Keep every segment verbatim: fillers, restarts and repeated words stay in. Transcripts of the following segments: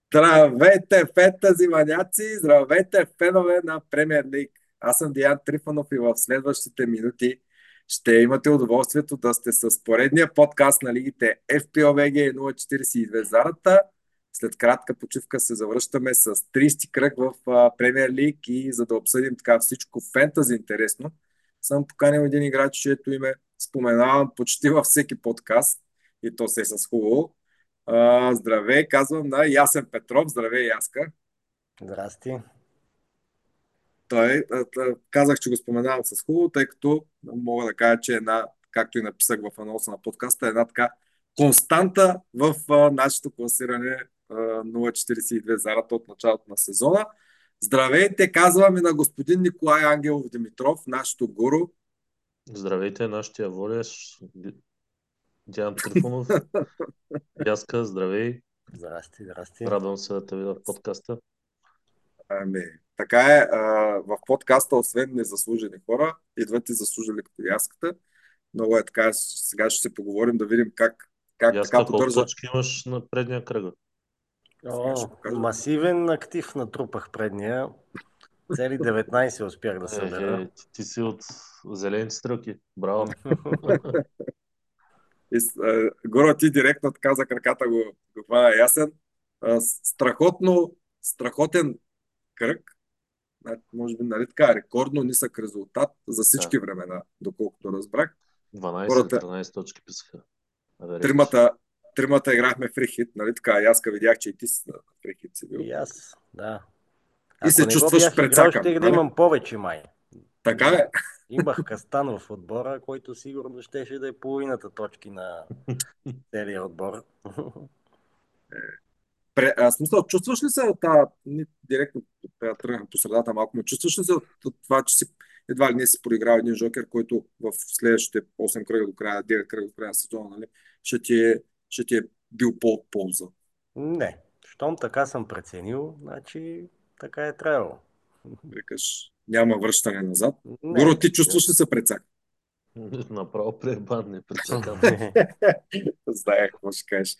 Здравейте, фентази маняци! Здравейте, фенове на Премиер Лиг! Аз съм Диан Трифонов и в следващите минути ще имате удоволствието да сте с поредния подкаст на лигите Еф Пи О Б Г и нула четиридесет и две Зарата. След кратка почивка се завръщаме с тридесети кръг в а, Премиер Лиг и за да обсъдим така всичко фентази интересно, съм поканил един играч, чието име споменавам почти във всеки подкаст и то се е с хубаво. А, здравей, казвам на Ясен Петров. Здравей, Яска. Здрасти. Той, а, а, казах, че го споменавам с хубаво, тъй като мога да кажа, че е една, както и написах в анонса на подкаста, е една така константа в а, нашето класиране а, нула четиридесет и две Зарата от началото на сезона. Здравейте, казвам и на господин Николай Ангелов Димитров, нашето гуру. Здравейте, нашия водещ Диан Трифонов. Яска, здравей. Здрасти, здрасти. Радвам се да те видя в подкаста. Ами, така е, а, в подкаста, освен незаслужени хора, идват и заслужили като Яската. Много е така, сега ще се поговорим да видим как, как Яска, така колко поддържа. точки имаш на предния кръг? Сега ще О, покажа. масивен актив натрупах предния. Цели деветнайсет успях да Е, събера. е, ти, ти си от зелените стрелки. Браво. И, с- а, Горо, ти директно така за краката го, го хвана Ясен. А, с- страхотно, страхотен кръг. А, Може би, нали така, рекордно нисък резултат за всички Да. времена, доколкото разбрах. дванайсет или Хората, тринайсет точки писаха. Аверич. тримата, тримата играхме фрихит, нали така, Яска видях, че и ти си на фрихит си бил. И аз, да. И Ако се не го чувстваш бях играл, прецакан, щех да нали? имам повече май. Така е. Имах Кастан в отбора, който сигурно щеше да е половината точки на целия отбор. Пре, а, смисъл, чувстваш ли се от тази, ни- директно трябва да тръгнем по средата малко, но чувстваш ли се от, от това, че си едва ли не си проиграл един жокер, който в следващите осем кръга до края, девет кръга до края на сезона, нали, ще ти е, ще ти е бил по полза. Не. Щом така съм преценил, значи така е трябвало. Викаш, няма връщане назад. Не. Горо, ти чувстваш ли се прецак? Направо пребан, не прецакан. Знаех какво ще кажеш.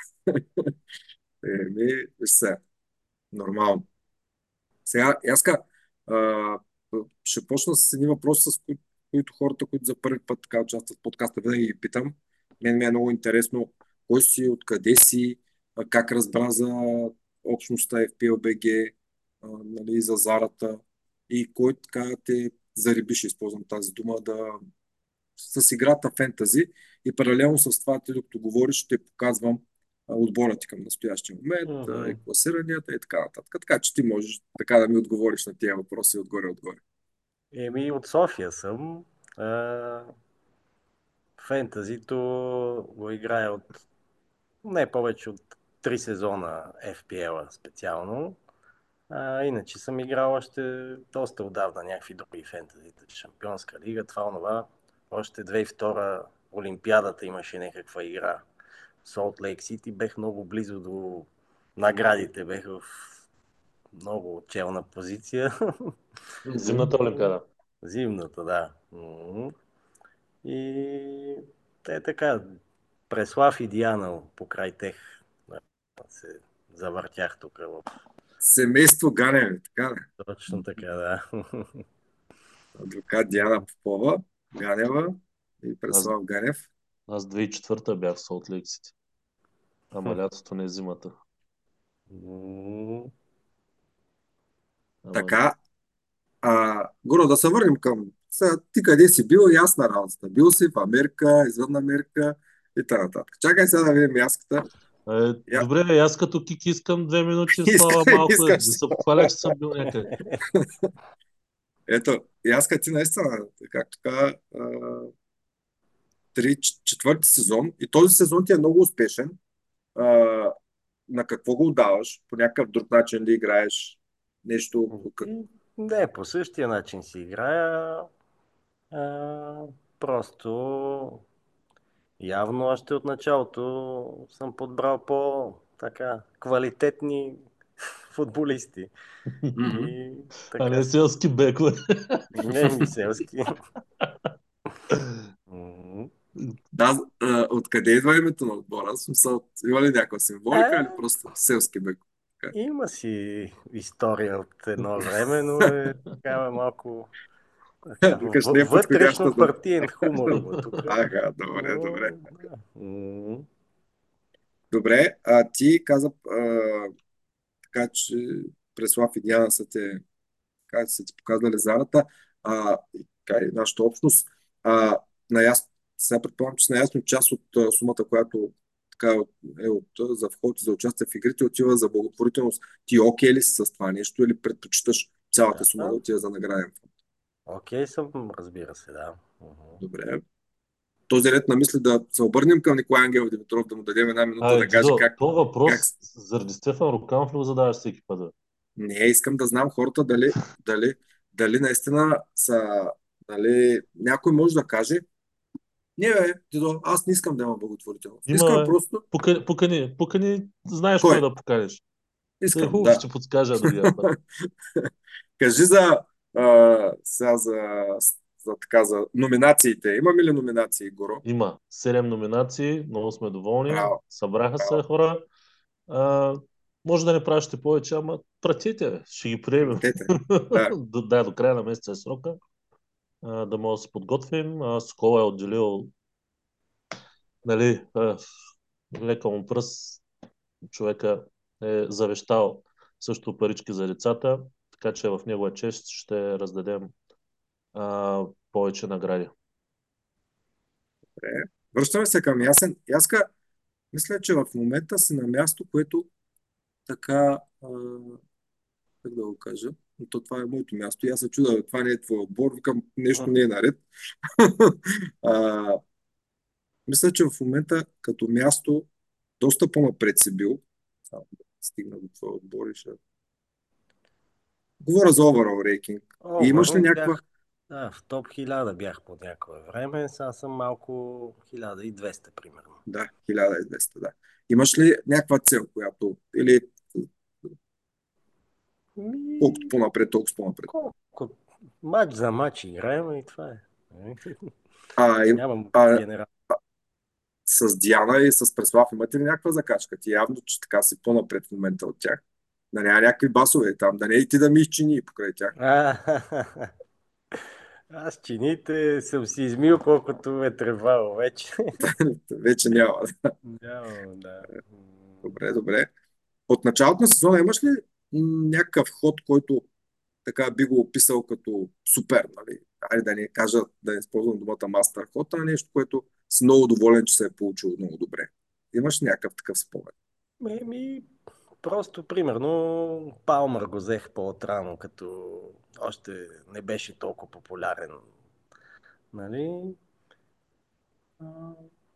Еми, виж се, нормално. Сега, Яска, а, ще почна с едни въпроси, с кои, които хората, които за първи път така участват в подкаста, винаги ги питам. Мен ми е много интересно кой си, откъде си, а, как разбра за общността Еф Пи Ел Би Джи, а, нали, за Зарата и кой така те зариби, ще използвам тази дума, да с играта фентази и паралелно с това, ти докато говориш, ще показвам а, отбора ти към настоящия момент, а, и Мгм. класиранията и така нататък. Така че ти можеш така да ми отговориш на тия въпроси отгоре-отгоре. Еми, от София съм. А, Фентазито го играя от не повече от три сезона Еф Пи Ел специално. А, иначе съм играл още доста отдавна някакви други фентазита, Шампионска лига, това, онова. Още две хиляди и втора Олимпиадата имаше някаква игра. Солт Лейк Сити, бех много близо до наградите, бех в много челна позиция. Зимната олимпиада. Зимната, да. Мгм. И те така, Преслав и Диана покрай тех да, се завъртях тук. В... Семейство Ганеви, така ли? Точно така, да. Адвокат Диана Попова, Ганева и Аз, Преслав Ганев. аз две хиляди и четвърта бях в Солт Лейк Сити. Ама лятото не е зимата. М, Ама Така, а, Горо, да се върнем към сега, ти къде си бил и аз на работата. Бил си в Америка, извън Америка и т.н. Чакай сега да видим яската. Е, Я... добре, аз като кик искам две минути слава Искаш, малко, е, искаш. да се похваля, че съм бил някъде. Ето, яска ти наистина, както така, три, четвърти сезон и този сезон ти е много успешен. А, на какво го отдаваш? По някакъв друг начин ли играеш? Нещо? как- и Не, по същия начин си играя. А, просто явно още от началото съм подбрал по така квалитетни футболисти. Мгм. И А така не си. селски бекове. Не ми селски. М. Да, а, откъде идва името на отбора? В смисъл, има ли някаква символика или А, просто селски бек? Има си история от едно време, но е такава малко така, Викаш, не е подходящо вътрешно да... партиен хумор има тук. Ага, добре, Но, добре. да. М, Добре, а ти каза а, така, че Преслав и Диана са те, така, са ти показали зарата, а, и така, и нашата общност. А, наясно, сега предполагам, че са наясно част от а, сумата, която така, е от, за вход и за участие в игрите, отива за благотворителност. Ти окей ли си с това нещо или предпочиташ цялата да, сума да да. отива за награден фонд? Окей съм, разбира се, да. Мгм. Добре. Този ред на мисли да се обърнем към Николай Ангел Димитров, да му дадем една минута Абе, да каже Дидо, как, този как... въпрос заради Стефан Руканов ли го задаваш всеки път? Бе? Не, искам да знам хората дали, дали, дали наистина са... Дали някой може да каже, не бе, Дидо, аз не искам да имам благотворителност. Има, Искам бе. просто... Покани, покани, покани, знаеш кой Кой? да поканиш. Е, Искам, хубаво, да. ще подскажа другия път. Кажи за, а, сега за, за, така, за номинациите. Имаме ли номинации, Горо? Има седем номинации, много сме доволни, Браво, събраха се браво. хора. А, може да не пращате повече, ама пратете, бе, ще ги приемем. Пратете. Да. До- да, до края на месеца е срока, а, да може да се подготвим. А, Скола е отделил, нали, а, лека му пръст, човека е завещал също парички за децата, така че в негова чест ще раздадем а, повече награди. Добре. Връщаме се към Ясен. Яска, мисля, че в момента си на място, което така, а, как да го кажа, но то това е моето място и аз се чуда, това не е твой отбор, викам, нещо не е наред. а, мисля, че в момента като място доста по-напред си бил. Само да стигна до твоя отбор и ще... Говоря за overall ranking. И имаш ли Овърл някаква... бях, да, в топ хиляда бях по някое време, сега съм малко хиляда и двеста примерно. Да, хиляда и двеста, да. Имаш ли някаква цел, която... Или колкото Ми, по-напред, толкова по-напред. колко мач за мач играем и това е. А, и- Нямам а, генерал. с Диана и с Преслав имате ли някаква закачка? Ти явно, че така си по-напред в момента от тях. Да няма някакви басове там, да не и ти да ми изчини покрай тях. А, аз чините съм си измил колкото е тревало вече. Вече няма. Нямам, да. Добре, добре. От началото на сезона имаш ли м, някакъв ход, който така би го описал като супер, нали? Айде да не кажа, да не използвам думата мастер ход, а нещо, което си много доволен, че се е получило много добре. Имаш ли някакъв такъв спомен? Ми, ми, просто, примерно, Палмър го взех по-отрано, като още не беше толкова популярен. Нали? А,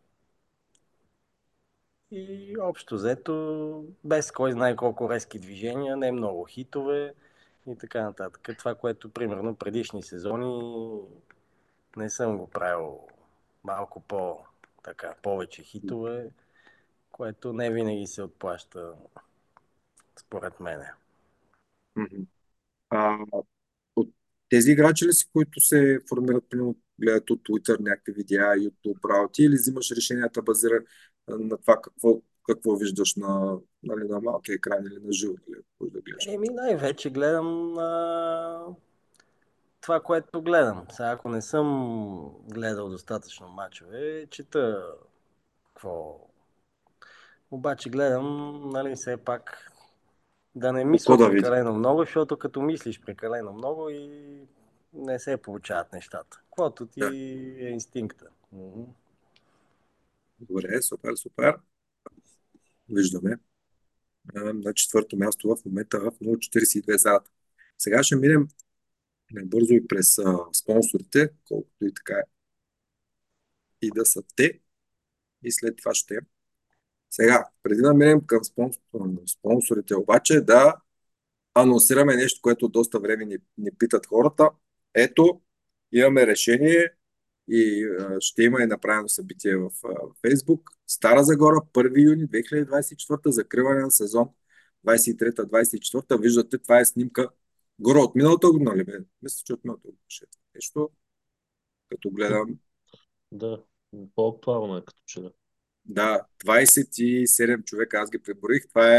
И общо взето, без кой знае колко резки движения, не много хитове и така нататък. Това, което, примерно, предишни сезони не съм го правил малко по, така, повече хитове, което не винаги се отплаща, според мене. Мгм. А, от тези играчи ли си, които се формират, примерно, гледат от Twitter някакви видеа, YouTube работи, или взимаш решенията базира на това какво, какво виждаш на, нали, на малкия екран или на живо, нали, какво да гледаш? Еми, най-вече гледам а, това, което гледам. Сега, ако не съм гледал достатъчно мачове, чета какво. Обаче гледам, нали, все пак да не Око мисля да види. прекалено много, защото като мислиш прекалено много и не се получават нещата. Каквото ти Да. е инстинкта. Мгм. Добре, супер, супер. Виждаме. А, на четвърто място в момента в нула цяло четиридесет и две зарата. Сега ще минем бързо и през а, спонсорите, колкото и така и да са те. И след това ще... Сега, преди да минем към спонсор, спонсорите, обаче да анонсираме нещо, което доста време ни, ни питат хората. Ето, имаме решение и а, ще има и направено събитие в а, Facebook. Стара Загора, първи юни две хиляди двадесет и четвърта, закриване на сезон двадесет и трета двадесет и четвърта. Виждате, това е снимка горе от миналата година, ли бе? Мисля, че от миналата година ще е нещо, като гледам. Да, по-актуално е като че да. Да, двадесет и седем човека, аз ги преброих. Това е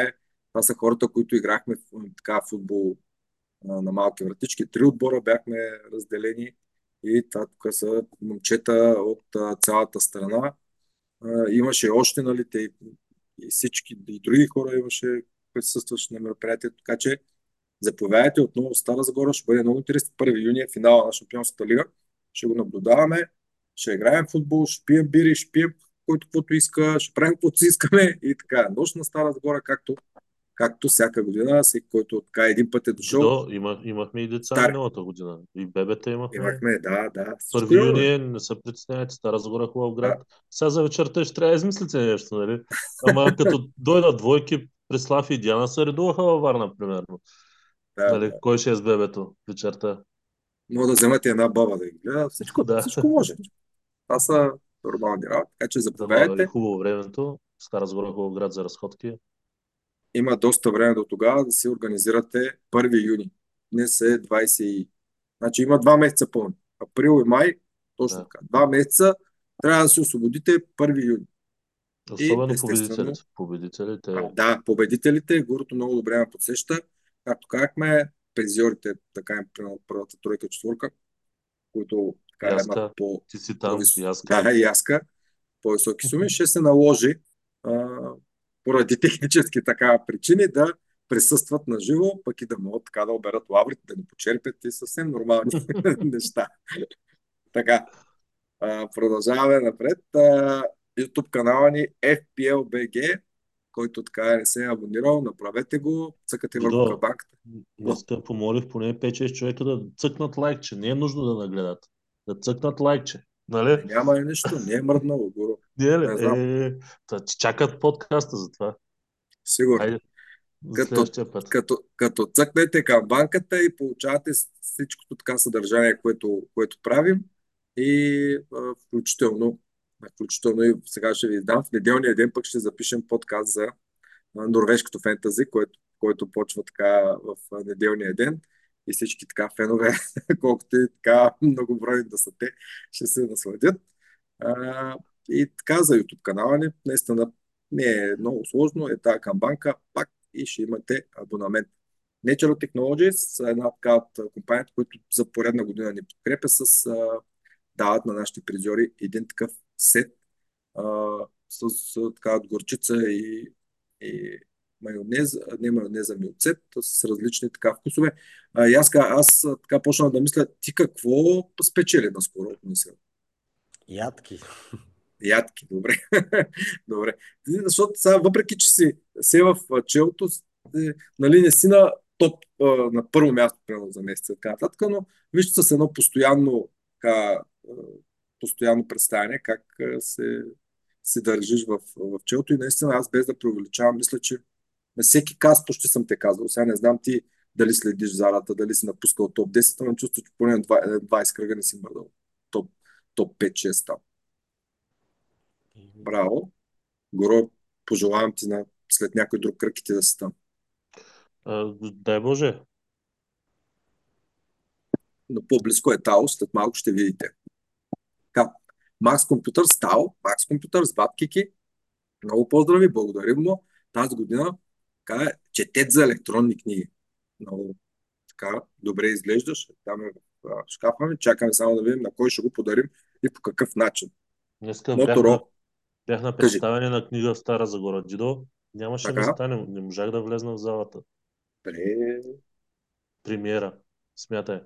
Това са хората, които играхме в така футбол а, на малки вратички. Три отбора бяхме разделени и това тук са момчета от а, цялата страна. А, имаше още, нали, те, и всички, и други хора имаше присъстващи на мероприятието, така че заповядайте отново в Стара Загора, ще бъде много интересно. Първи юни е финала на Шампионската лига. Ще го наблюдаваме, ще играем футбол, ще пием бири, ще пием който каквото иска, ще правим каквото си искаме и така. Нощ на Стара Загора, както, както всяка година, всеки, който така един път е дошъл, До, има, имахме и деца стар. миналата година. И бебета имахме. Имахме, да, да, всичко Първи имаме. юни е, не се притеснявайте, Стара Загора е хубав Да, град. Сега за вечерта ще трябва да измислите нещо, нали? Ама като дойдат двойки, Преслав и Диана се редуваха във Варна, примерно. да, Нали? да. Кой ще е с бебето вечерта? Мога да вземате една баба да ги гледа. Всичко, Да, всичко може. Това са нормални работи. Така че дано е заповядайте. хубаво времето. Стара Загора е хубав град за разходки. Има доста време до тогава да си организирате първи юни. Днес е двайсет. и- Значи има два месеца пълни. Април и май, точно Да. така. Два месеца трябва да си освободите първи юни. И Особено естествено, победителите. Победителите, а, да, победителите, Гурото много добре ме подсеща. Както казахме, призьорите, така им примерно първата тройка, четворка, които така имат Яска, по, ти си по там, Яска. да, и Яска, по-високи суми, ще се наложи а, поради технически така причини да присъстват на живо, пък и да могат така да оберат лаврите, да ни почерпят и съвсем нормални неща. Така, а, продължаваме напред. А, YouTube канала ни F P L B G, който така не се е абонирал, направете го, цъкате върху Дидо, кабанката. О, днеска помолих поне пет-шест човека да цъкнат лайкче. Не е нужно да нагледат. Да цъкнат лайкче. Нали? няма и нищо, не е мръднало, гуру. Не, ли? Не знам, Е, та, чакат подкаста за това. сигурно. Хайде, за Като, следващия път. като, като цъкнете към банката и получавате всичкото така съдържание, което, което правим и а, включително, включително и сега ще ви дам, в неделния ден пък ще запишем подкаст за а, норвежкото фентази, което, който почва така в а, неделния ден и всички така фенове, колкото и така многобройни да са те, ще се насладят. А, и така за YouTube канала ни, наистина не е много сложно, е тази камбанка, пак и ще имате абонамент. Natural Technologies са една така от компанията, които за поредна година ни подкрепя с а, дават на нашите призьори един такъв сет а, с, с така от горчица и, и майонез, а, не майонез, ами оцет, с различни така вкусове. А, и аз, ка- аз а, така почнах да мисля, ти какво спечели наскоро от мисъл? Ядки. Ядки, добре. Добре. Защото сега, въпреки че си се в а, челото, е, нали, не си на топ, а, на първо място, примерно за месеца, така нататък, но вижте с едно постоянно, така, а, постоянно представяне, как а, се, се държиш в, в челото и наистина аз без да преувеличавам, мисля, че на всеки каз почти съм те казал. Сега не знам ти дали следиш зарата, дали си напускал топ десет, но чувствам, че поне на двайсет кръга не си мърдал топ, топ пет-шест там. Браво. Горо, пожелавам ти на след някой друг кръг и ти да си там. А, дай Боже. Но по-близко е Тао, след малко ще видите. Така, Макс Компютър с Тао, Макс Компютър с Баткики. Много поздрави, благодарим му. Тази година така, е четет за електронни книги. Много така добре изглеждаш. Там е в а, шкафа ми. Чакаме само да видим на кой ще го подарим и по какъв начин. Днеска бях на, Моторо, бях на кажи. представяне на книга в Стара Загора. Дидо, нямаше Така, места, не, не можах да влезна в залата. добре. Премиера. Смятай.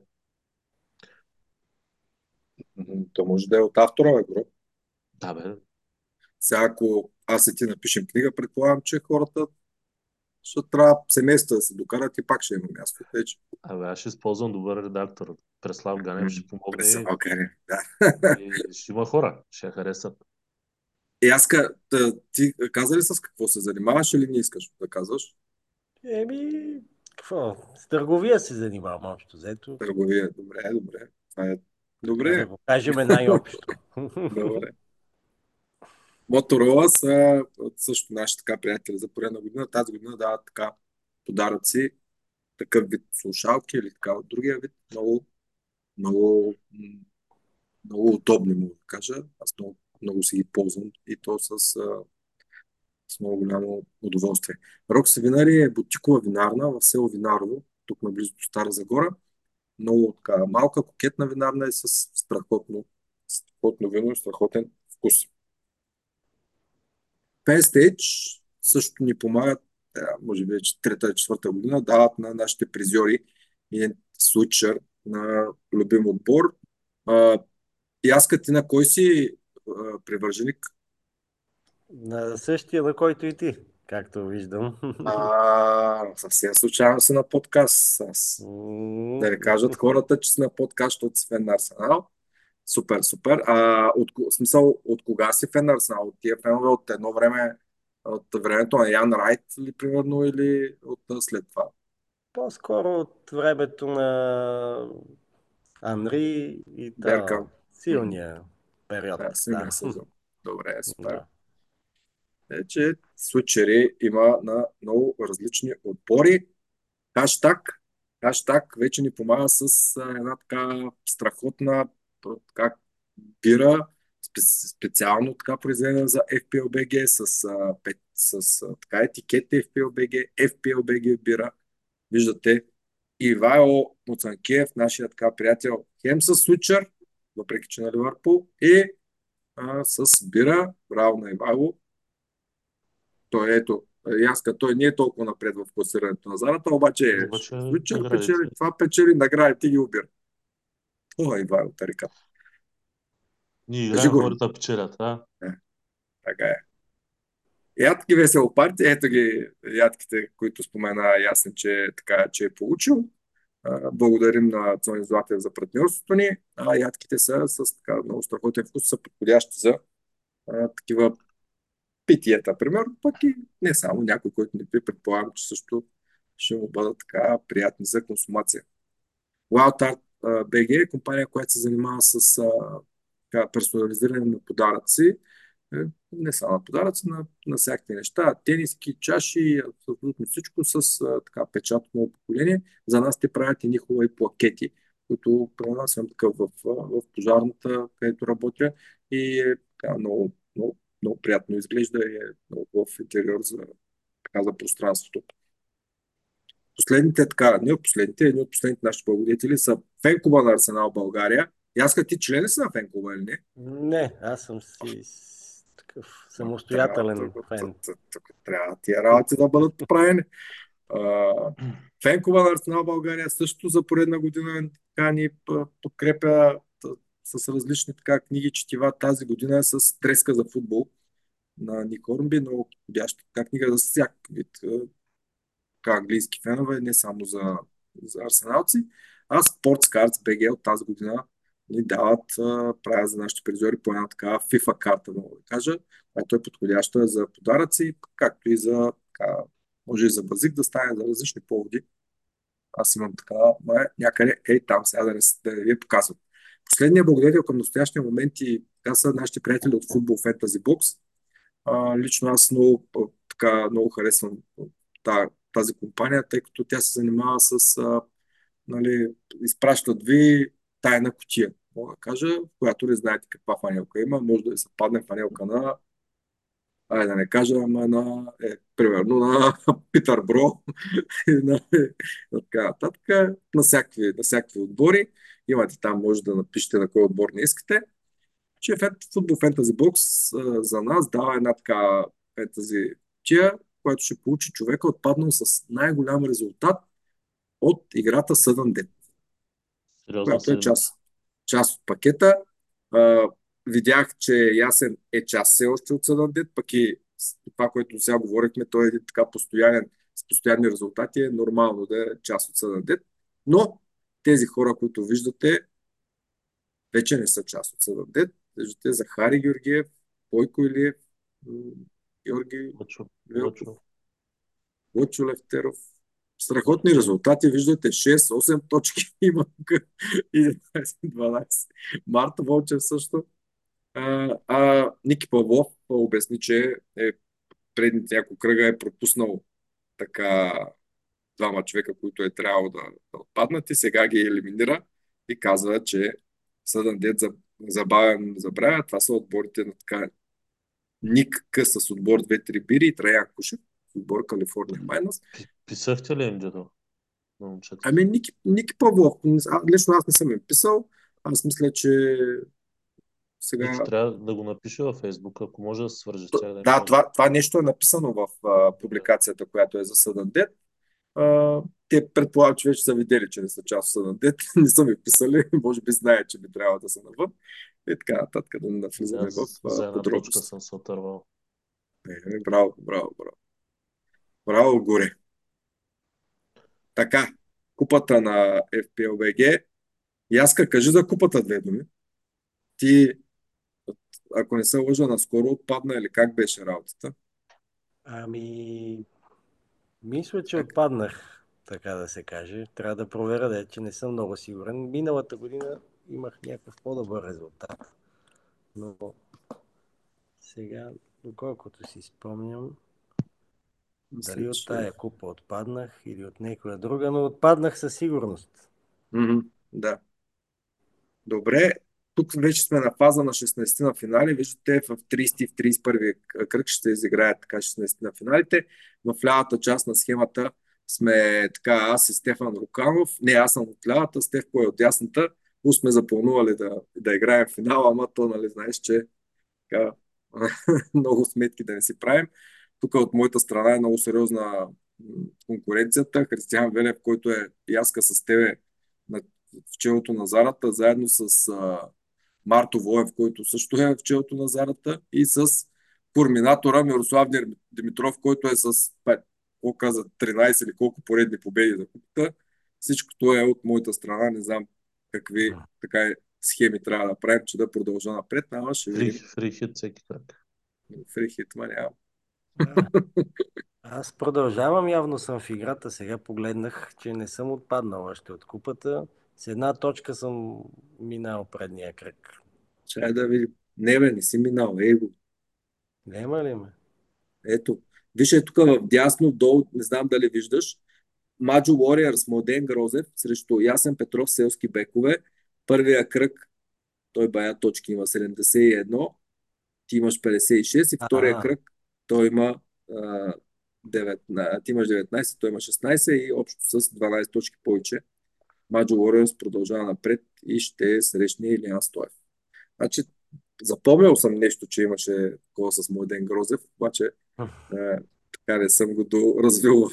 М, То може да е от автора, бе, Горо. Да, бе. Сега, ако аз и ти напишем книга, предполагам, че хората ще трябва семейства да се докарат и пак ще има място. Тъй, че... Абе, аз ще използвам добър редактор. Преслав Ганев ще помогне и, Председател, okay, да. и ще има хора. Ще я харесат. И аз ка, та, ти каза ли с какво се занимаваш или не искаш да казваш? Еми, какво? С търговия се занимавам общо взето. Търговия. Добре, добре. Това е Така да добре. го кажем най-общо. Добре. Моторола са също наши така приятели за поредна година. Тази година дават така подаръци, такъв вид слушалки или така от другия вид. Много, много, м, много удобни, му да кажа. Аз много, много си ги ползвам и то с а, С много голямо удоволствие. Рокси Винари е бутикова винарна в село Винарово, тук наблизо до Стара Загора. Много така малка, кокетна винарна и с страхотно, страхотно вино и страхотен вкус. Фенстейдж също ни помагат, е, може би вече трета, четвърта година, дават на нашите призьори и случър на любим отбор. А, и аз като ти на кой си а, привърженик? На същия, на който и ти, както виждам. А, съвсем случайно си на подкаст. Аз, да не кажат хората, че си на подкаст, защото си фен на Арсенал. Супер, супер. А, от, ко- в смисъл, от кога си фен на Арсенал? От тия фенове от едно време, от времето на Ян Райт ли, примерно, или от а, след това? По-скоро от времето на Анри и та Беркам. М, силния период. Да, силния Да. сезон. Добре, супер. Да. Е, че случаи има на много различни отбори. Хаштаг, хаштаг вече ни помага с а, една така страхотна п- така, бира, спе- специално така произведена за F P L B G с, а, пет, с а, така етикет F P L B G, F P L B G бира. Виждате, Ивайло Муцанкиев, нашия така приятел, хем с Сучър, въпреки че на Ливърпул, и а, с бира. Браво на Ивайло. Той ето, и аз като той не е толкова напред в класирането на зарата, обаче Обаче Switcher наградите. печели, това печели наградите ги обира. Това е Ивайло Тарикат. Ние Кажи играем, го. хората печелят, а? Е, така е. Ядки весело парти, ето ги ядките, които спомена Ясен, че, така, че е получил. А, благодарим на Цони Златев за партньорството ни. А ядките са с така много страхотен вкус, са подходящи за а, такива питиета, примерно, пък и не само някой, който не пие, предполагам, че също ще му бъдат така приятни за консумация. Wild Art а, би джи е компания, която се занимава с а, така, персонализиране на подаръци. Е, не само на подаръци, на, на всякакви неща. Тениски, чаши, абсолютно всичко с а, така, печат от ново поколение. За нас те правят и хубави плакети, които при нас съм такъв в, в пожарната, където работя и е така, много, много, много приятно изглежда и е много хубав интериор за, така, за пространството. Последните, така, не от последните, едни от последните наши благодетели са фенклуба на Арсенал България. И аз като ти член ли си на фенклуба или не? Не, аз съм си с- такъв А, Трябва, тук, самостоятелен тук, фен. тук, тук трябва тия работи да бъдат поправени. А, Фенкова на Арсенал България също за поредна година така, ни п- подкрепя т- с различни така, книги, четива. Тази година е с треска за футбол на Ник Орнби, много подходяща така книга за всяк вид а, така, английски фенове, не само за, за арсеналци. А Sports Cards би джи от тази година ни дават, а, правят за нашите призори по една така FIFA карта, да мога да кажа, която е подходяща за подаръци, както и за така, може и за базик да стане за различни поводи. Аз имам така, май, някъде ей там, сега да не, да не ви я показвам. Последният благодарител към настоящия момент и така са нашите приятели от Football Fantasy Box. А, лично аз много, а, така, много харесвам та, тази компания, тъй като тя се занимава с, а, нали, изпращат ви тайна кутия, мога да кажа, в която не знаете каква фанелка има, може да ви се падне фанелка на, ай да не кажа, ама на, е, примерно на Питър Бро, на, на така нататък, на всякакви, на всякакви отбори. Имате там, може да напишете на кой отбор не искате. Че Football Fantasy Box а, за нас дава една така фентази тия, която ще получи човека отпаднал с най-голям резултат от играта Sudden Death, Сериозна която е седмица. част, част от пакета. А, видях, че Ясен е част все още от Sudden Death, пък и с това, което сега говорихме, той е един така постоянен, с постоянни резултати, е нормално да е част от Sudden Death. Но тези хора, които виждате, вече не са част от Съдът. Виждате Захари Георгиев, Бойко Илиев, м, Георги Лъчо, Велков, Лъчо. Лъчо Левтеров. Страхотни резултати, виждате шест-осем точки има тук, единайсет-дванайсет. Марта Волчев също. А, а Ники Павлов обясни, че е, предните няколко кръга е пропуснал така двама човека, които е трябвало да, да отпаднат и сега ги елиминира и казва, че съден дет за, забавен забравя. Това са отборите на така Ник Къс с отбор две-три бири и Траян Кушев с отбор Калифорния Майнас. Писахте ли им дето на момчета? Ами Ники, Ники Павлов, а, лично аз не съм им писал. Аз мисля, че Ники сега... трябва да го напише във Фейсбук, ако може да се свърже с тях да им Да, каже. това, това нещо е написано в а, Добре. публикацията, която е за Съдън Дет. А, те предполагам, че вече са видели, че не са част от Съдън Дет. Не са ми писали, може би знаят, че би трябвало да са навън. И така нататък, да не навлизаме в Аз а, за една точка подробности. съм се отървал. Е, браво, браво, браво. Браво, горе. Така, купата на F P L B G. Яска, кажи за купата две думи. Ти, ако не се лъжа, наскоро отпадна или как беше работата? Ами, мисля, че Как? отпаднах, така да се каже. Трябва да проверя, да, че не съм много сигурен. Миналата година имах някакъв по-добър резултат. Но сега, доколкото си спомням, Мисля, дали от че... тая купа отпаднах или от някоя друга, но отпаднах със сигурност. Мгм, да. Добре, тук вече сме на фаза на шестнайсет на финали. Виждате, в трийсети и в трийсет и първи кръг ще се изиграят така шестнайсет на финалите. В лявата част на схемата сме така, аз и Стефан Руканов. Не, аз съм от лявата, Стефко е от дясната. Уж сме запълнували да, да играем финала, ама то, нали, знаеш, че така, много сметки да не си правим. Тук от моята страна е много сериозна конкуренцията. Християн Велев, който е яска с тебе на, в челото на Зарата, заедно с а, Марто Воев, който също е в челото на Зарата, и с форминатора Мирослав Димитров, който е с пет, колко каза, тринайсет или колко поредни победи за купата. Всичкото е от моята страна. Не знам какви така схеми трябва да правим, че да продължа напред, ама ще Фри, видим. фри хит всеки крак. Фрихит, ма няма. Да. Аз продължавам, явно съм в играта. Сега погледнах, че не съм отпаднал още от купата. С една точка съм минал предния кръг. Чай да видим. Не бе, не си минал. Его. Няма ли ме? Ето. Виж е тук в дясно, долу, не знам дали виждаш. Маджо Warriors, Младен Грозев срещу Ясен Петров, селски бекове. Първия кръг, той бая точки, има седемдесет и едно, ти имаш петдесет и шест и втория А, кръг, той има а, деветнайсет, ти имаш деветнайсет, той има шестнайсет и общо с дванайсет точки повече. Маджо Warriors продължава напред и ще срещне Илиан Стоев. Значи, запомнял съм нещо, че имаше такова с Младен Грозев, обаче е, така не съм го доразвил в,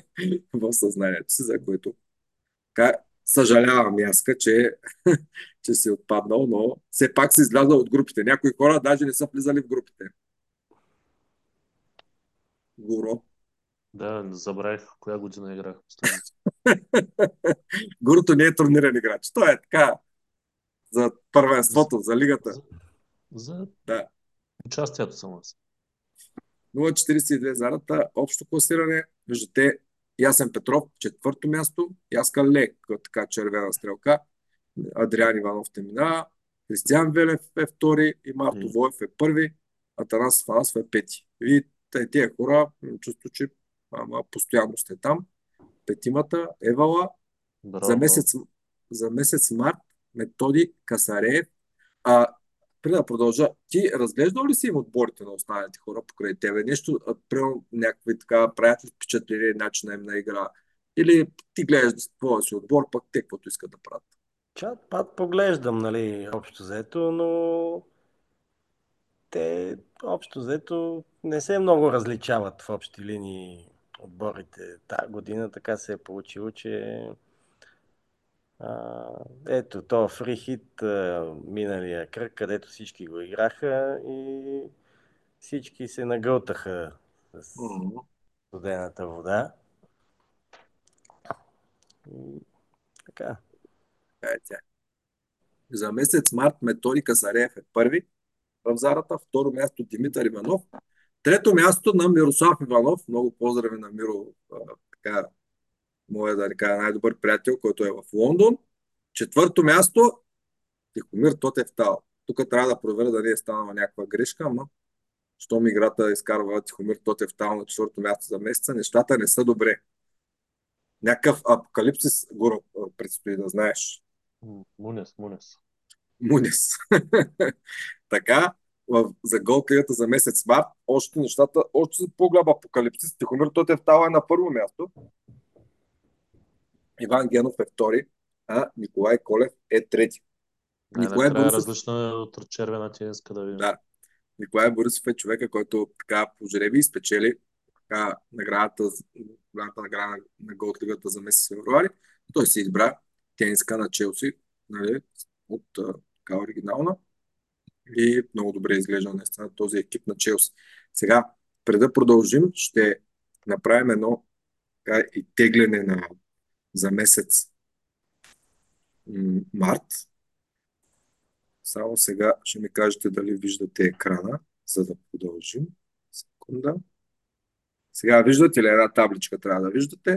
в съзнанието си, за което така, съжалявам яска, че, че си отпаднал, но все пак си излязал от групите. Някои хора даже не са влизали в групите. Горо. Да, забравих коя година играх последно. Горото не е турнирен играч. Той е така за За, първенството, за лигата. за, за Да. участието съм аз. нула цяло четирийсет и две зарата, общо класиране. Между те Ясен Петров, четвърто място, Яска Лек, така червена стрелка. Адриан Иванов те минава, Християн Велев е втори и Марто И, Воев е първи, Атанас Фанасов е пети. И тези хора, чувство, че ама, постоянно сте там. Петимата, Евала, за браво, браво. месец, за месец март, Методи Касареев. А, преди да продължа, ти разглеждал ли си им отборите на останалите хора покрай тебе? Нещо, а, примерно, някакви така, правят ли впечатление начина им на игра? Или ти гледаш твоя си отбор, пък те каквото искат да правят? чат пат поглеждам, нали, общо взето, но те общо взето не се много различават в общи линии отборите. Та година така се е получило, че а, ето то фрихит миналия кръг, където всички го играха и всички се нагълтаха с Мгм. студената вода. И така. Е, тя. За месец март Методи Касареев е първи в Зарата, второ място Димитър Иванов, трето място на Мирослав Иванов, много поздрави на Миро, а, така, моя да кажа най-добър приятел, който е в Лондон. Четвърто място Тихомир Тотев Тал. Тук трябва да проверя дали е станала някаква грешка, ама щом играта изкарва Тихомир Тотев Тал на четвърто място за месеца, нещата не са добре. Някакъв апокалипсис го предстои да знаеш. Мунес, Мунес. Мунис. Така, в, за голкията за месец март, още нещата, още са по-голям апокалипсис. Тихомир Тотев-Тал е на първо място, Иван Генов е втори, а Николай Колев е трети. Николай Най-накрая Борисов, различна от червена тениска да видим. да, Николай Борисов е човека, който така по жреби спечели така, наградата, голямата награда на, на Голд лигата за месец февруари. Той си избра тениска на Челси, нали, от а, така оригинална и много добре изглежда наистина този екип на Челси. Сега, преди да продължим, ще направим едно така, и тегляне на, за месец м, март. Само сега ще ми кажете дали виждате екрана, за да продължим. Секунда. Сега виждате ли една табличка трябва да виждате?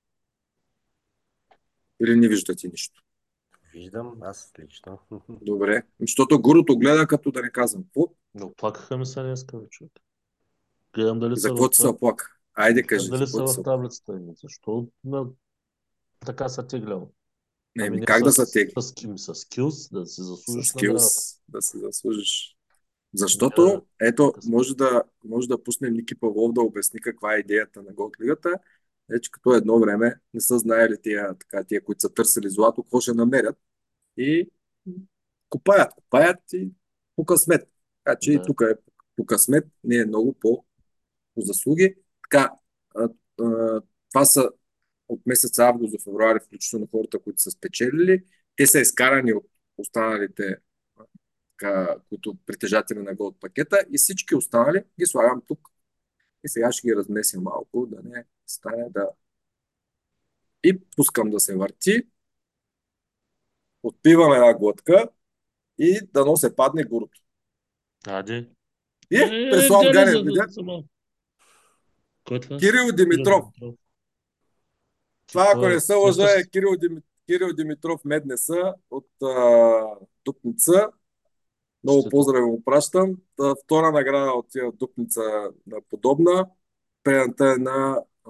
Или не виждате нищо? Виждам, аз лично. Добре. Защото гурото гледа като да не казвам. Какво? Но оплакаха ми се днеска, бе, човек. Гледам дали За са какво в, ти се оплака? Айде кажи, за дали какво са ти в се оплака? таблицата им. Защо на... така са теглял? Ами Еми, не как с, да са теги? с, с, с скилс да си С заслужиш наградата. скилс да се заслужиш. Не да... Защото, ето, къс- може да, може да пуснем Ники Павлов да обясни каква е идеята на Голд лигата. Вече като едно време не са знаели тия, така, тия, които са търсили злато, какво ще намерят. И копаят, копаят и по късмет. Така че и Да. тук е по късмет, не е много по, по заслуги. Така, а, а, това са от месец август до февруари, включително хората, които са спечелили. Те са изкарани от останалите, а, така, които притежатели на голд пакета и всички останали ги слагам тук. И сега ще ги размесим малко, да не стане да... И пускам да се върти, отпивам една глътка и дано се падне гурото. Аде. И Е, Преслав галя за Ганев да видя сама. Кой е това? Кирил Кирил Димитров. Димитров. Ти Това, ако той е не се свестър. лъжа, е Кирил, Дим... Кирил Димитров Меднеса от а... Дупница. Много Честито. поздрави му пращам. Та, втора награда от тия Дупница на подобна. Предната е на а...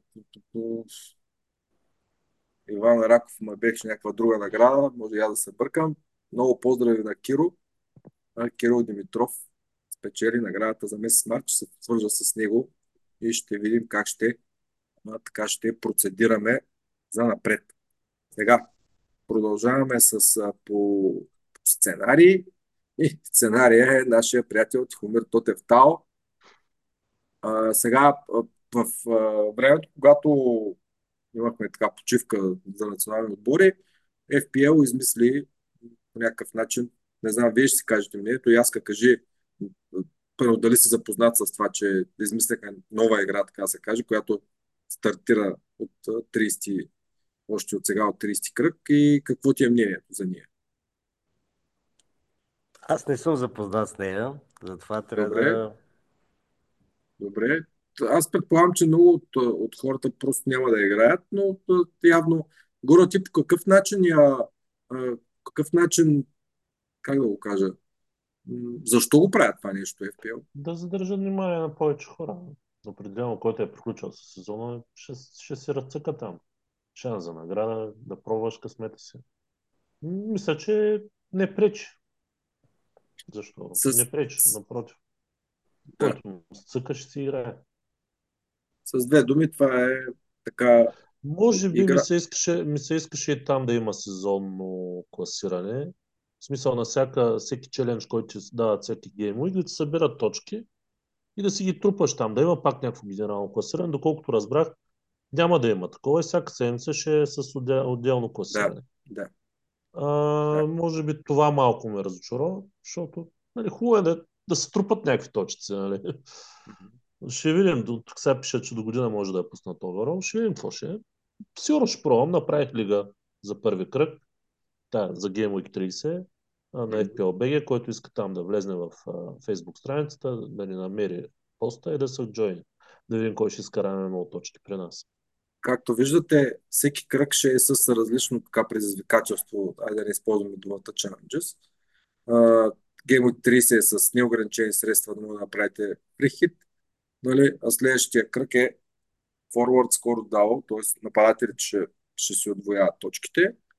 Иван Раков, ма беше някаква друга награда. Може я да се бъркам. Много поздрави на Киро. А, Кирил Димитров спечели наградата за месец март. Ще се свържа с него и ще видим как ще, а, така ще процедираме за напред. Сега продължаваме с а, по, по сценарий. И сценария е нашия приятел Тихомир Тотев-Тал. А, сега а, в а, времето, когато имахме така почивка за национални отбори, Еф Пи Ел измисли по някакъв начин, не знам, вие ще си кажете мнението, и аз кажи, първо дали си запознат с това, че измисляха нова игра, така се каже, която стартира от а, трийсети, още от сега от трийсети кръг и какво ти е мнението за нея? Аз не съм запознат с нея, затова трябва Добре, да... добре. Аз предполагам, че много от, от хората просто няма да играят, но а, явно горе ти по какъв начин я, а, какъв начин, как да го кажа, м, защо го правят това нещо Еф Пи Ел? Да задържа внимание на повече хора. Определено, който е приключил с сезона, ще, ще се разцъка там. Шанс за награда, да пробваш късмета си. Мисля, че не пречи. Защо? С, Не пречи, с, напротив. да, Който му цъка, ще си играе. с две думи това е така Може би ми игра. се искаше, ми се искаше и там да има сезонно класиране. В смисъл на всяка, всеки челендж, който ти дават всеки гейм, и да ти събират точки и да си ги трупаш там, да има пак някакво генерално класиране. Доколкото разбрах, няма да има такова и всяка седмица ще е с отдел, отделно Да, класиране. да, А, да. може би това малко ме разочарова, защото нали, хубаво е да, да се трупат някакви точици. Нали. Мгм. Ще видим, до- тук сега пише, че до година може да е пуснат оверол. Ще видим какво ще е. Сигурно ще пробвам. Направих лига за първи кръг, да, за Game Week трийсет а, на Мгм. Еф Пи Ел Би Джи, който иска там да влезне в а, Facebook страницата, да ни намери поста и да се джойни. Да видим кой ще изкараме много точки при нас. Както виждате, всеки кръг ще е с различно така предизвикателство, айде да не използваме думата challenges. Uh, Game Week трийсет е с неограничени средства да му направите прехит, нали? А следващия кръг е forward score дал, т.е. нападателите ще, ще си отвояват точките.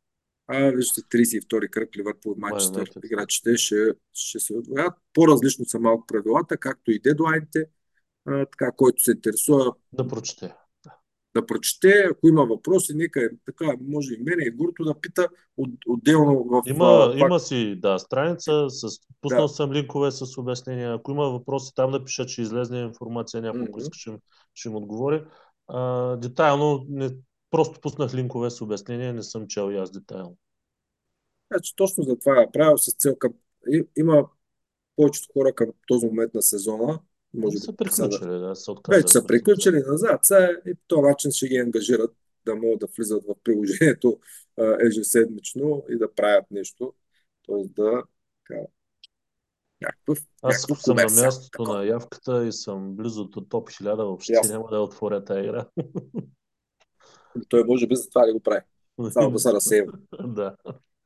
А вижте, тридесет и втори кръг Ливърпул и Ман Манчестър. Юнайтед. Играчите ще, ще се отвоят. По-различно са малко правилата, както и дедлайните. А, така, който се интересува Да прочете. да прочете. Ако има въпроси, нека така, може и мене и Гурто да пита от, отделно в Има, а, това. има си, да, страница, с, Да. пуснал съм линкове с обяснения. Ако има въпроси, там да пишат, че излезне информация, няколко Мгм. иска, ще, им- ще им отговори. А, детайлно, не, просто пуснах линкове с обяснения, не съм чел и аз детайлно. Значи, точно за това е правил с цел към... И, има повечето хора към този момент на сезона, Не може би са сега да... приключили, да, са Вече отказали са през октомври. приключили назад, сега и по този начин ще ги ангажират да могат да влизат в приложението а, ежеседмично и да правят нещо, т.е. да така, някакъв, Аз някакъв ако съм на комерсиал. мястото Такова. на явката и съм близо до топ хиляда, въобще Ясно. няма да отворя тази игра. Той може би за това да го прави. Само да се разсеява. Да.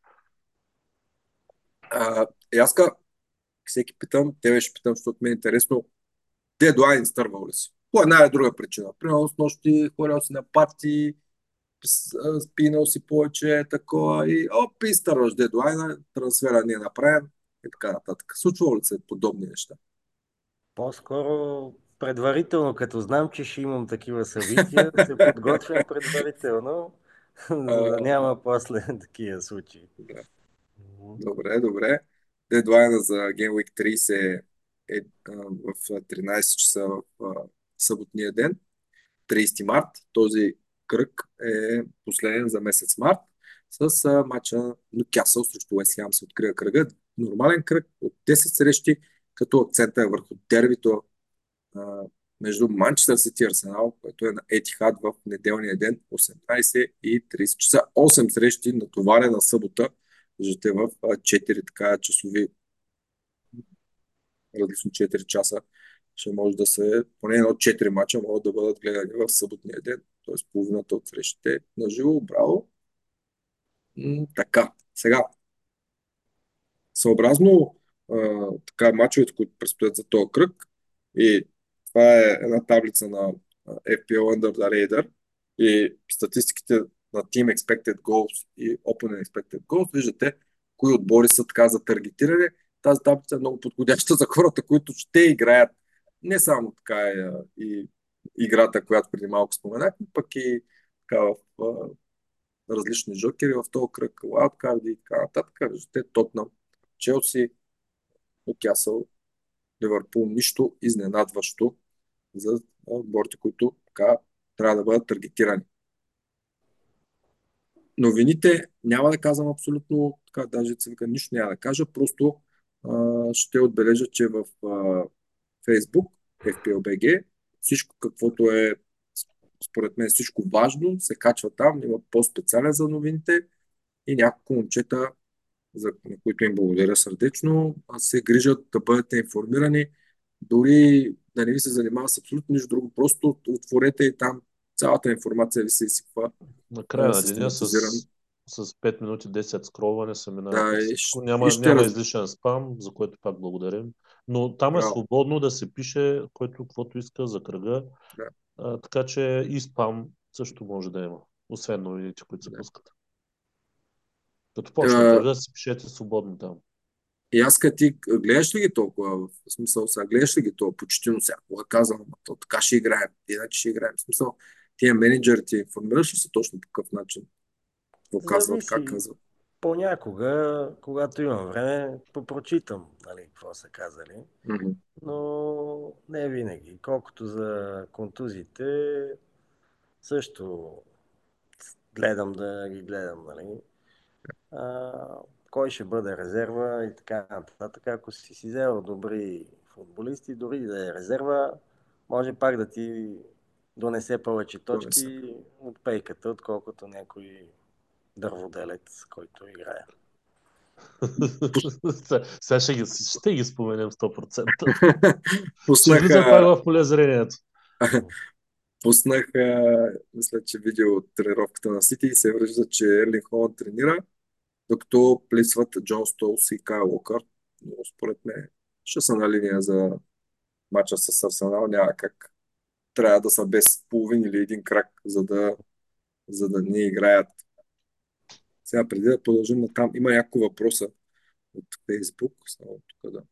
А, и аз ка, всеки питам, тебе ще питам, защото ми е интересно, дедлайн изтървал ли си? По една или друга причина. Примерно с нощи ходил си на парти, с- а, спинал си повече, такова и оп, изтърваш дедлайна, трансфера не е направен и така нататък. Случвало ли се подобни неща? По-скоро предварително, като знам, че ще имам такива събития, се подготвям предварително, за да А, няма после такива случаи. да. Добре, добре. Дедлайна за Game Week тридесет е, е а, в тринайсет часа в а, съботния ден. тридесети март. Този кръг е последен за месец март с а, матча Нюкасъл срещу Уест Хем се открива кръга. Нормален кръг от десет срещи, като акцента е върху дербито а, между Манчестър Сити и Арсенал, което е на Етихад в неделния ден осемнайсет и трийсет часа. осем срещи, натоварена събота, виждате в а, четири така часови, различни четири часа ще може да се, поне едно четири мача могат да бъдат гледани в съботния ден, т.е. половината от срещите на живо. Браво! М, така, сега, съобразно а, така, мачовете, които предстоят за този кръг, и това е една таблица на а, F P L Under the Radar и статистиките на Team Expected Goals и Opponent Expected Goals, виждате кои отбори са така за таргетиране. Тази таблица е много подходяща за хората, които ще играят не само така е, а, и играта, която преди малко споменах, но пък и така в а, различни жокери в този кръг, лаудкарди и така нататък. Виждате Тотнам, Челси, Нюкасъл, Ливърпул. Нищо изненадващо за отборите, които така трябва да бъдат таргетирани. Новините няма да казвам абсолютно, така даже се вика, нищо няма да кажа, просто а, ще отбележа, че в а, Facebook, F P L B G, всичко каквото е според мен всичко важно се качва там, има по-специален за новините и няколко момчета, за на които им благодаря сърдечно, а се грижат да бъдете информирани, дори да не ви се занимава с абсолютно нищо друго, просто отворете и там цялата информация ви се изсипва На края а, на деня с, систематизирано. с пет минути десет скролване се минава Да, през и, всичко. щ- и Няма, ще няма раз... излишен спам, за което пак благодарим. Но там е Браво. свободно да се пише, който каквото иска за кръга. Да, А, така че и спам също може да има, освен новините, които се да. пускат. Като почне А, кръга, си пишете свободно там. и аз като ти гледаш ли ги толкова, в смисъл сега, гледаш ли ги толкова почтено сега, кога казвам, ама то така ще играем, иначе ще играем, в смисъл, тия менеджери ти информираш ли се точно по какъв начин? Какво казват, как Зависи. казват? Понякога, когато имам време, попрочитам, нали, какво са казали, Мгм. но не винаги. Колкото за контузите, също гледам да ги гледам, нали. А, кой ще бъде резерва и така нататък. Ако си си взел добри футболисти, дори да е резерва, може пак да ти донесе повече То не са. точки от пейката, отколкото някой дърводелец, който играе. Сега сега ще ги, ще ги споменем сто процента. Ще влиза пак Пуснаха, в полезрението. пуснаха, мисля, че видео от тренировката на Сити и се вижда, че Ерлин Холанд тренира, докато плисват Джон Стоус и Кайл Уокър. Но според мен ще са на линия за мача с Арсенал. Няма как. Трябва да са без половин или един крак, за да, за да не играят Сега преди да продължим на там, има няколко въпроса от Фейсбук. Само тук да,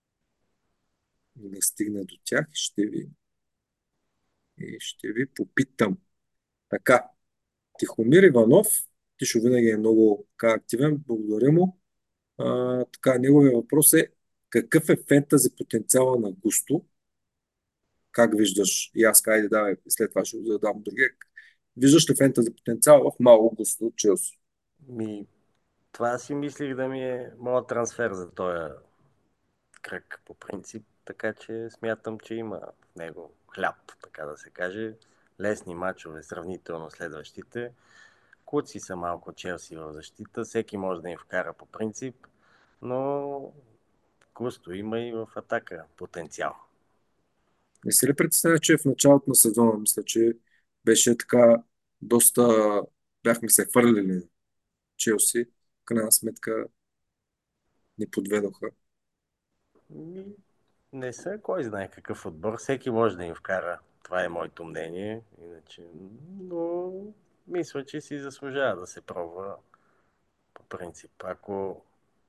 да стигна до тях и ще ви, и ще ви попитам. Така, Тихомир Иванов, Тишо винаги е много така активен, благодаря му. А, така, неговия въпрос е: какъв е фентази потенциала на Густо? Как виждаш? И аз, хайде, давай, след това ще го задам другия. Виждаш ли фентази потенциал в Мало Густо от Челси? Ми, това си мислих да ми е моят трансфер за този кръг по принцип, така че смятам, че има в него хляб, така да се каже. Лесни мачове, сравнително следващите. Куци са малко Челси в защита, всеки може да им вкара по принцип, но Густо има и в атака потенциал. Не се ли представя, че в началото на сезона, мисля, че беше така доста, бяхме се хвърлили на Челси, в крайна сметка ни подведоха. И не са кой знае какъв отбор, всеки може да им вкара. Това е моето мнение, иначе, но мисля, че си заслужава да се пробва по принцип. Ако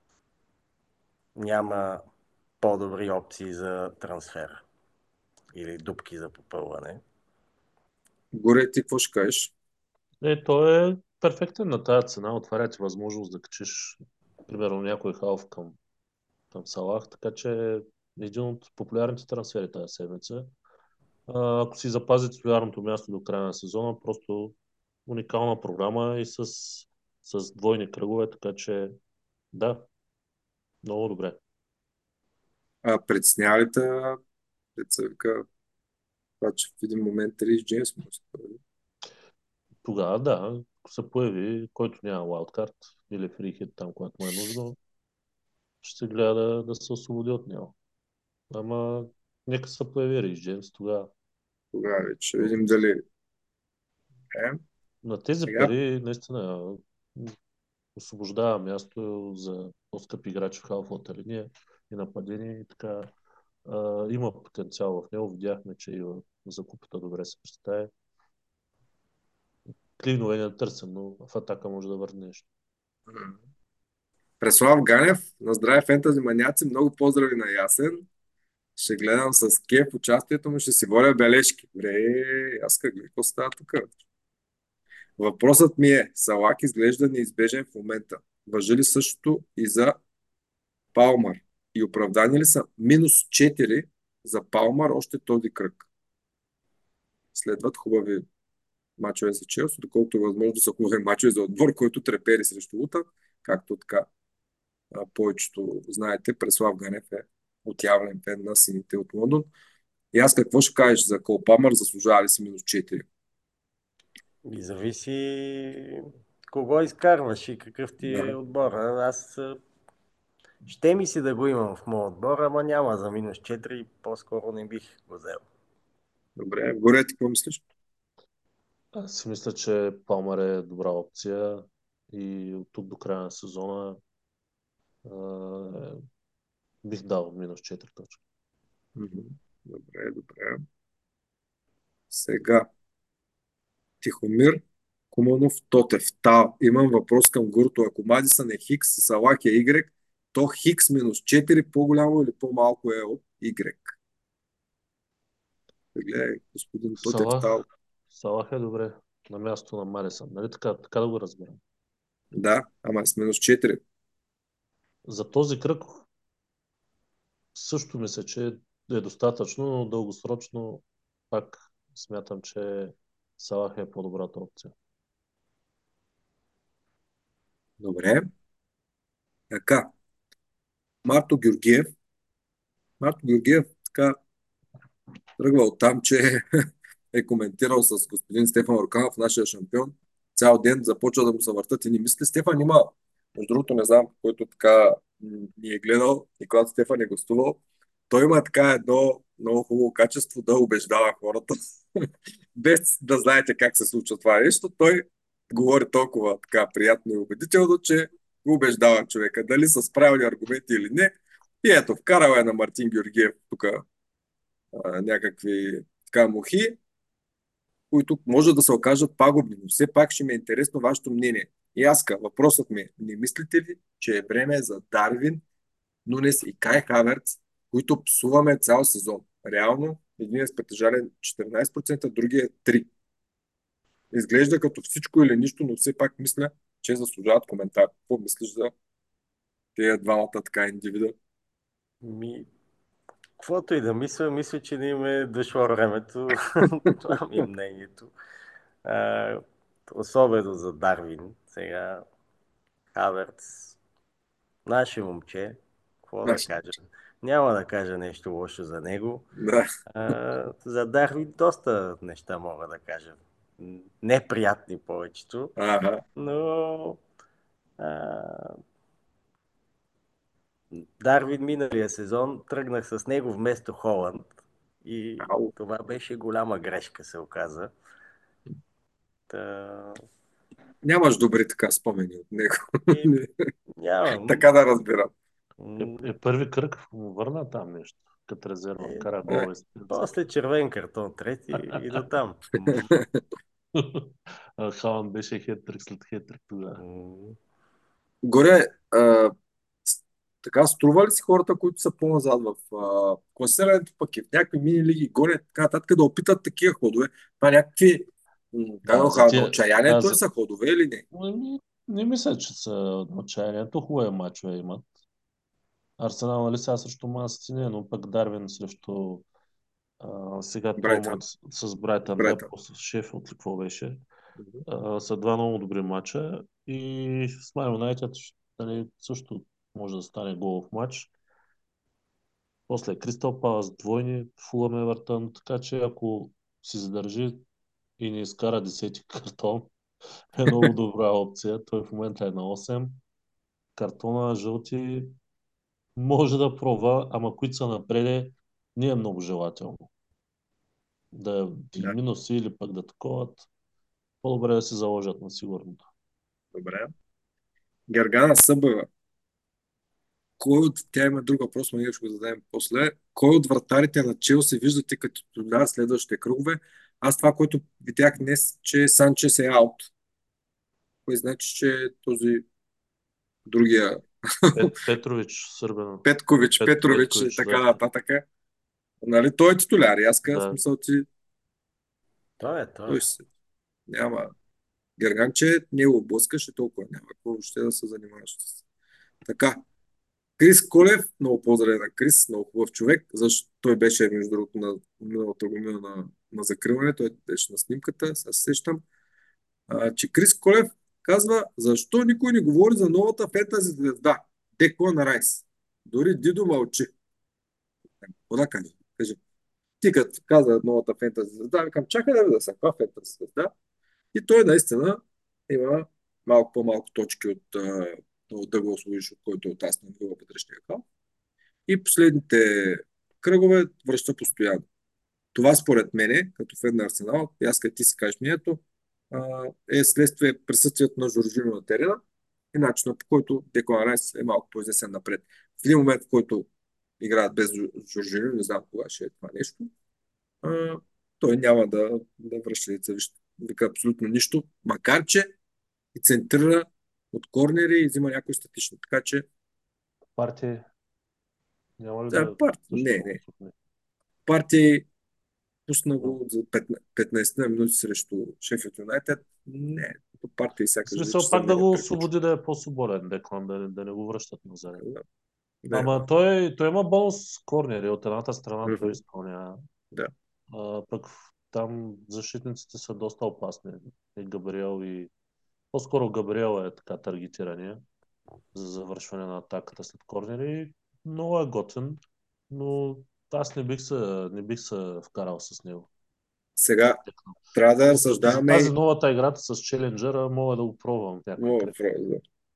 няма по-добри опции за трансфер или дупки за попълване. Горе, ти какво ще кажеш? Е, той е перфектен на тази цена. Отваря ти възможност да качиш, примерно, някой халф към, към Салах, така че е един от популярните трансфери тази седмица. А, ако си запази титулярното място до края на сезона, просто уникална програма и с, с двойни кръгове, така че да, много добре. А притеснява ли те, деца вика, това, че в един момент Рис Джеймс може да се появи? Тогава да, ако се появи, който няма wildcard или фрихит там, когато му е нужно, ще се гледа да, да се освободи от него. Ама нека се появи Рис Джеймс тогава. Тогава вече ще видим дали е. На тези Сега, пари наистина освобождава място за по-скъпи играчи в халфовата линия и нападение и така. А, има потенциал в него. Видяхме, че и в закупата добре се представя. Кливно е нетърсен, но в атака може да върне нещо. Преслав Ганев, на здраве фентази маняци, много поздрави на Ясен. Ще гледам с кеф участието му, ще си водя бележки. Бре, аз как гледам, какво става тук? Въпросът ми е: Салак изглежда неизбежен в момента. Важи ли същото и за Палмар? И оправдани ли са минус четири за Палмар още този кръг? Следват хубави мачове за Челси, доколкото е възможно да са хубави мачове за отбор, който трепери срещу Лута, както така а, повечето знаете. Преслав Ганев е отявлен фен на сините от Лондон. И аз какво ще кажеш за Кол Палмар? Заслужава ли си минус четири? И зависи кого изкарваш и какъв ти е Да, отбор. Аз ще ми си да го имам в моят отбор, ама няма за минус четири, по-скоро не бих го взел. добре. Горе, ти какво мислиш? Аз си мисля, че Палмар е добра опция и от тук до края на сезона а, бих дал минус четири точки. Мгм. Добре, добре. Сега, Тихомир Куманов Тотев. Та, имам въпрос към Гурто. Ако Мадисън е Хикс, Салак е Y, то Хикс минус четири по-голямо или по-малко е от Y? Гледай, господин Тотев Тал. Салах, Салах е добре на място на Марисън. Нали така, така да го разберем. Да, ама с минус четири. За този кръг също мисля, че е достатъчно, но дългосрочно пак смятам, че Салах е по-добрата опция. Добре. Така, Марто Георгиев. Марто Георгиев така тръгва от там, че е коментирал с господин Стефан Руканов, нашия шампион. Цял ден започва да му се въртат и ни мисли. Стефан има, между другото, не знам, който така ни е гледал и когато Стефан е гостувал, той има така едно много хубаво качество да убеждава хората. Без да знаете как се случва това нещо, той говори толкова така приятно и убедително, че го убеждава човека. Дали с правилни аргументи или не. И ето, вкарал е на Мартин Георгиев тук някакви така мухи, които може да се окажат пагубни. Но все пак ще ми е интересно вашето мнение. И Аска, въпросът ми е, не мислите ли, че е време за Дарвин, Нунес и Кай Хаверц, които псуваме цял сезон? Реално, един е с притежален четиринайсет процента, другия е три процента. Изглежда като всичко или нищо, но все пак мисля, че заслужават коментар. Какво мислиш за тези двамата така индивида? Ми, каквото и да мисля, мисля, че не им е дошло времето. Това ми е мнението. А, особено за Дарвин. Сега Хаверц, наше момче, какво да Значи, кажа? Няма да кажа нещо лошо за него. да. А, за Дарвин доста неща мога да кажа. Неприятни повечето, Ага. но а, Дарвин миналия сезон тръгнах с него вместо Холанд и Ау. това беше голяма грешка, се оказа. Та... Нямаш добри така спомени от него. И нямам. Така да разбирам. Е, е първи кръг му върна там нещо, като резерва, Е, кара Е, гол. после червен картон, трети и до там. Халан беше хетрик след хетрик тогава. Горе, а, с- така струва ли си хората, които са по-назад в а, класирането, пък и в някакви мини лиги горе, така нататък, да опитат такива ходове? Това някакви, м, как Да, да за кажа, на тия, да, отчаянието ли за... са ходове или не? Ами, не мисля, че са отчаянието. Хубави мачове имат. Арсенал, нали сега срещу Ман Сити не, но пък Дарвин срещу а, сега този Брайтън. мач с Брайтън, да, Брайтън. после Шефилд, какво беше. Мгм. А, са два много добри мача и с Ман Юнайтед нали, също може да стане голов матч. После Кристал Палас, двойни, Фулъм Евертън, така че ако си задържи и не изкара десети картон, е много добра опция. Той в момента е на осем. Картона, жълти, може да пробва, ама които са напреде, не е много желателно. Да или Да, минуси, или пък да таковат. По-добре да се заложат на сигурното. добре. Гергана Събева. Кой от... Тя има друг въпрос, но ние ще го зададем после. Кой от вратарите на Челси виждате като титуляр следващите кръгове? Аз това, което видях днес, че Санчес е аут. Кой значи, че този другия Пет, Петрович, Сърбена. Петкович, Пет, Петрович и Петкович, така да. нататък. Нали, той е титуляр. И аз казвам Да. смисъл, че Той е, той той е. се няма. Герганче не го блъскаш и толкова няма. Какво ще да се занимаваш с. Така. Крис Колев, много поздравя на Крис, много хубав човек, защото той беше, между другото, на миналата година на, на закриване, той беше на снимката, сега се сещам, а, че Крис Колев казва, защо никой не говори за новата фентази звезда, Деклан Райс. Дори Дидо мълчи. Какво да кажа? Кажи. Ти като каза новата фентази звезда, викам, чакай да видя сега, каква фентази звезда? И той наистина има малко по-малко точки от, а, от Дъглас Луиш, от който е от Астон Вила вътрешния кал. И последните кръгове връща постоянно. Това според мене, като фен на Арсенал, и аз като ти си кажеш мнението, а, е следствие присъствието на Жоржино на терена и начинът, по който Деклан Райс е малко по-изнесен напред. В един момент, в който играят без Жор- Жоржино, не знам кога ще е това нещо, а, той няма да, да връща лица. Виж, вика абсолютно нищо, макар че и центрира от корнери и взима някои статични. Така че, Партия няма ли да, да парти, също не, да го не. цукне? Партии пусна Но, го за петнайсет на минути срещу Шефът Юнайтед. Не, партии в сякаш вече смисъл за пак да мен е го приключил. освободи да е по-свободен Деклан, да, да не го връщат назад. Да, да, е, Ама той, той има бонус корнери. От едната страна той мгм, изпълнява. да. А, пък там защитниците са доста опасни. И Габриел и... По-скоро Габриел е така таргетирания за завършване на атаката след корнери. Много е готин, но аз не бих се, не бих се вкарал с него. Сега трябва да За, за разсъждаваме тази и новата играта с челенджера мога да го пробвам в някой много кръг. въпрос, да.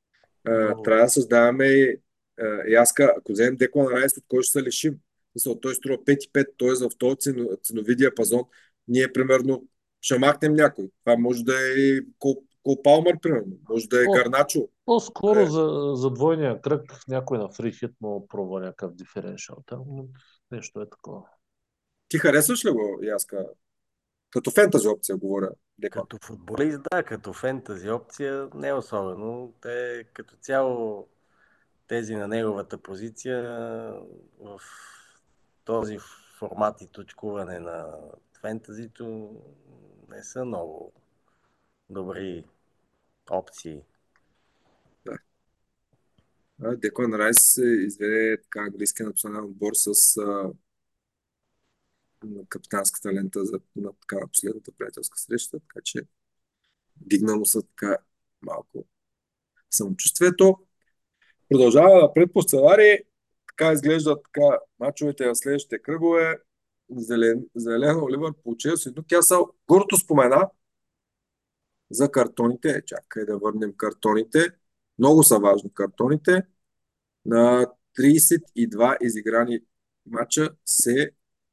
А, Но трябва да създаваме и а, и аз ка- ако вземем Деклан Райс, от кой ще се лишим? Мисъл, той струва пет и пет, т.е. в този цено- ценови диапазон, ние примерно ще махнем някой. Това може да е Кол, Кол Палмър, примерно. Може да е по, Гарначо. по-скоро Е, за, за двойния кръг някой на фрихит мога да пробва някакъв диференшал. Там но нещо е такова. ти харесваш ли го, Яска? Като фентази опция говоря. Декон. Като футболист, да, като фентази опция не е особено. Те като цяло тези на неговата позиция в този формат и точкуване на фентазито не са много добри опции. Да. А, Деклан Райс се изведе така английския национален отбор с а, капитанската лента за на, така, на последната приятелска среща, така че дигна му се така малко самочувствието. Продължава напред по сценарий. Така изглеждат така мачовете в следващите кръгове. Зелен, зелено Ливърпул Челси. Но тя са гордо спомена за картоните. Чакай да върнем картоните. Много са важни картоните. На трийсет и два изиграни матча се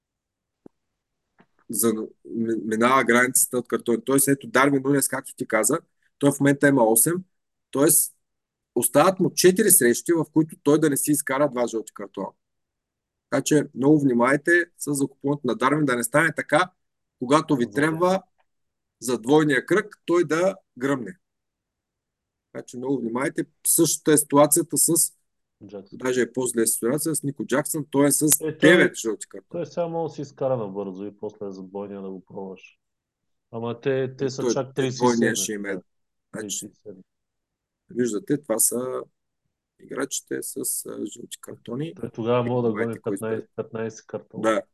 за, минава границата от картони. Тоест, ето Дарвин Нунес, както ти каза, той в момента има осем. Тоест, остават му четири срещи, в които той да не си изкара два жълти картона. Така че много внимайте с закупуването на Дарвин, да не стане така, когато ви трябва за двойния кръг, той да гръмне. Така че много внимайте. Същата е ситуацията с Джаксън. даже е по-зле ситуация с Нико Джаксън. Той е с Е, той- девет жълти картона. Той сега може да си изкара набързо и после за двойния да го пробваш. Ама те, те са Той- чак те трийсет и двойния седем. ще им е. Да, Значи, трийсет и седем. виждате, това са играчите с а, жълти картони. Той тогава мога да Внимайте гони кой сте. петнайсет, петнайсет картона. Да.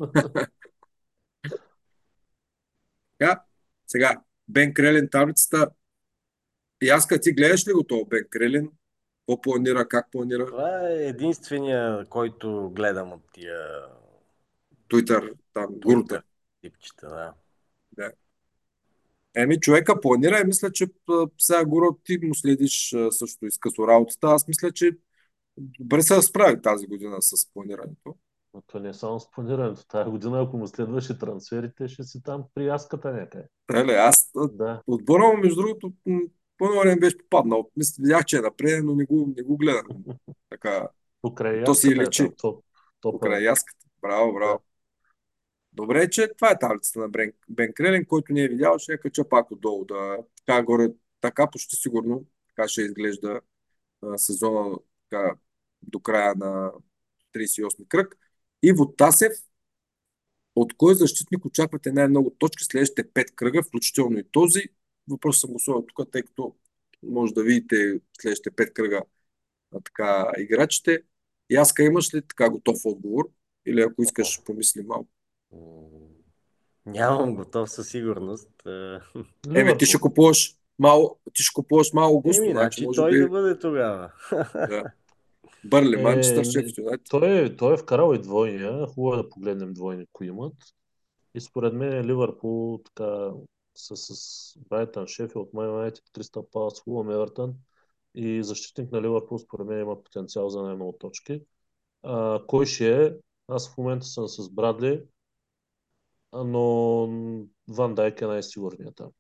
Така, сега, Бен Крелин таблицата. И аз като ти гледаш ли го това Бен Крелин? Какво планира, как планира? Това е единствения, който гледам от тия Туитър, там, гурта. Twitter типчета. Да. Да. Еми, човека планира и мисля, че а, сега Гуро ти му следиш а, също и с късо работата. Аз мисля, че добре се справи тази година с планирането. Но то не е само с планирането. Тая година, ако му следваше трансферите, ще си там при яската някъде. Нали, аз а, Да. отбора му, между другото, м, по-ново време беше попаднал. Мисля, видях, че е напред, но не го, не го гледам. Така, Покрай то си яската е личи. там. Топ, топа. Покрай яската. Браво, браво. Да. Добре, че това е таблицата на Бен, Бен Крелин, който не е видял, ще я кача пак отдолу. Да, така, горе, така почти сигурно така ще изглежда а, сезона така, до края на трийсет и осми кръг. Иво Тасев, от кой защитник очаквате най-много точки следващите пет кръга, включително и този? Въпрос съм го сложил тук, тъй като може да видите следващите пет кръга а, така, играчите. Яска, имаш ли така готов отговор? Или ако искаш, помисли малко. М, Нямам готов със сигурност. Е, Еме, ти ще Ливърпул. купуваш малко, ти ще купуваш малко густо, Еми, значи значи може той би да бъде тогава. да. Бърли, Манчестър, Е, Шеф Юнайтед. той, е, той е вкарал и двойния. Хубаво е да погледнем двойни, кои имат. И според мен Ливърпул така с, с Брайтън, Шефилд, Ман Юнайтед, Кристал Палас, Фулъм, Евертън и защитник на Ливърпул според мен има потенциал за най-много точки. А, кой ще е? Аз в момента съм с Брадли, а, но Ван Дайк е най-сигурният там.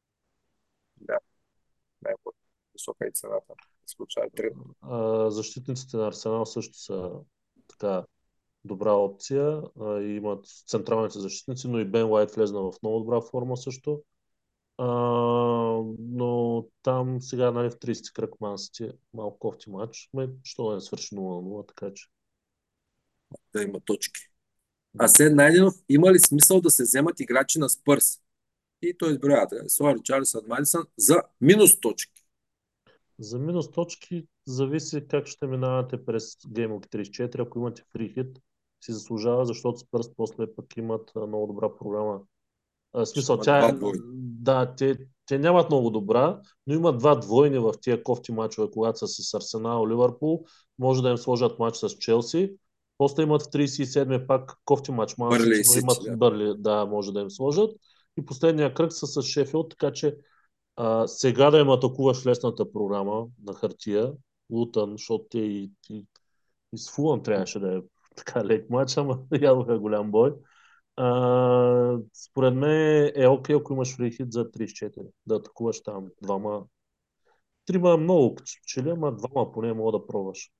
Да, най-висока и цената. Случай трет. А, защитниците на Арсенал също са така добра опция а, и имат централните защитници, но и Бен Уайт влезна в много добра форма също. А, но там сега, нали, в трийсети кръг Ман Сити е малко кофти матч. Ме, що да не свърши нула на нула, така че. Да има точки. Асен Найденов, има ли смисъл да се вземат играчи на Спърс? И той изброява така. Соа Ричарлисън, Мадисън за минус точки. За минус точки зависи как ще минавате през Game Week трийсет и четири. Ако имате фри хит, си заслужава, защото Спърс после пък имат а, много добра програма. А, в смисъл, имат тя, два е- двойни. да, те, те нямат много добра, но имат два двойни в тия кофти мачове, когато са с Арсенал, Ливърпул. Може да им сложат матч с Челси. После имат в трийсет и седми пак кофти матч Ман Бърли Сити, и но Сити, имат да. Бърли, да, може да им сложат. И последния кръг са с Шефилд, така че а, сега да им атакуваш лесната програма на хартия, Лутън, защото те и, и, и с Фулъм трябваше да е така лек матч, ама ядоха голям бой. А, според мен е окей, ако имаш фрихит за трийсет и четири. Да атакуваш там двама. Трима е много, като че ли, ама двама поне мога да пробваш.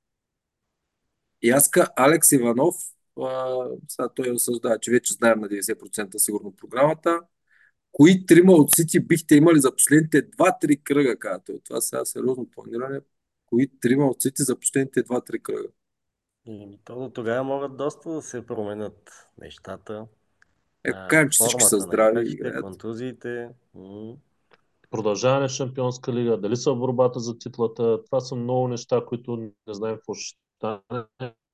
Яска Алекс Иванов. А, сега той осъждава, че вече знаем на деветдесет процента сигурно програмата. Кои трима от Сити бихте имали за последните два-три кръга, казвате? Това сега сериозно планиране. Кои трима от Сити за последните два-три кръга? И то до тогава могат доста да се променят нещата. Е, А, кажем, че всички са формата на здрави и играчите, играят. контузиите. м, Продължаване в Шампионска лига, дали са в борбата за титлата. Това са много неща, които не знаем какво ще стане.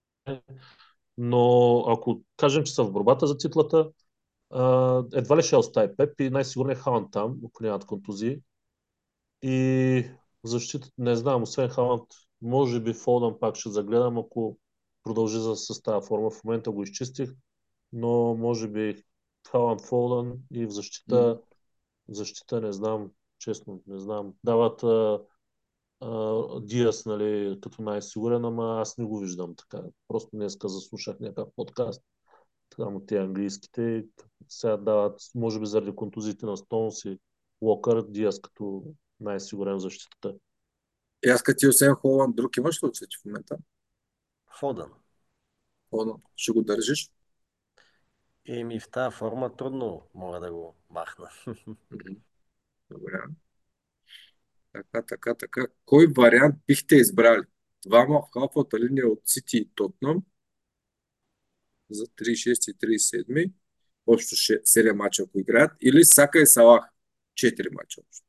Но ако кажем, че са в борбата за титлата, а, едва ли ще остави Пеп и най-сигурно е Халанд там, ако нямат контузии. И защита, не знам, освен Халанд, може би Фолдън пак ще загледам, ако продължи за с тази форма. В момента го изчистих, но може би Халанд, Фолдън и в М. защита, в защита не знам, честно, не знам. Дават а, а, Диас, нали, като най-сигурен, ама аз не го виждам така. Просто днеска заслушах някакъв подкаст, само те английските, сега дават, може би заради контузиите на Стоунс и Уокър, Диас като най-сигурен в защитата. И аз като ти освен Холанд, друг имаш ли от Сити в момента? Фодън. Холанд, ще го държиш? Еми в тази форма трудно мога да го махна. Мгм. Добре. Така, така, така. Кой вариант бихте избрали? Двама в халфата линия от Сити и Тотнам за тридесет и шести и тридесет и седми. Общо седем мача, ако играят. Или Сака и Салах. четири мача общо.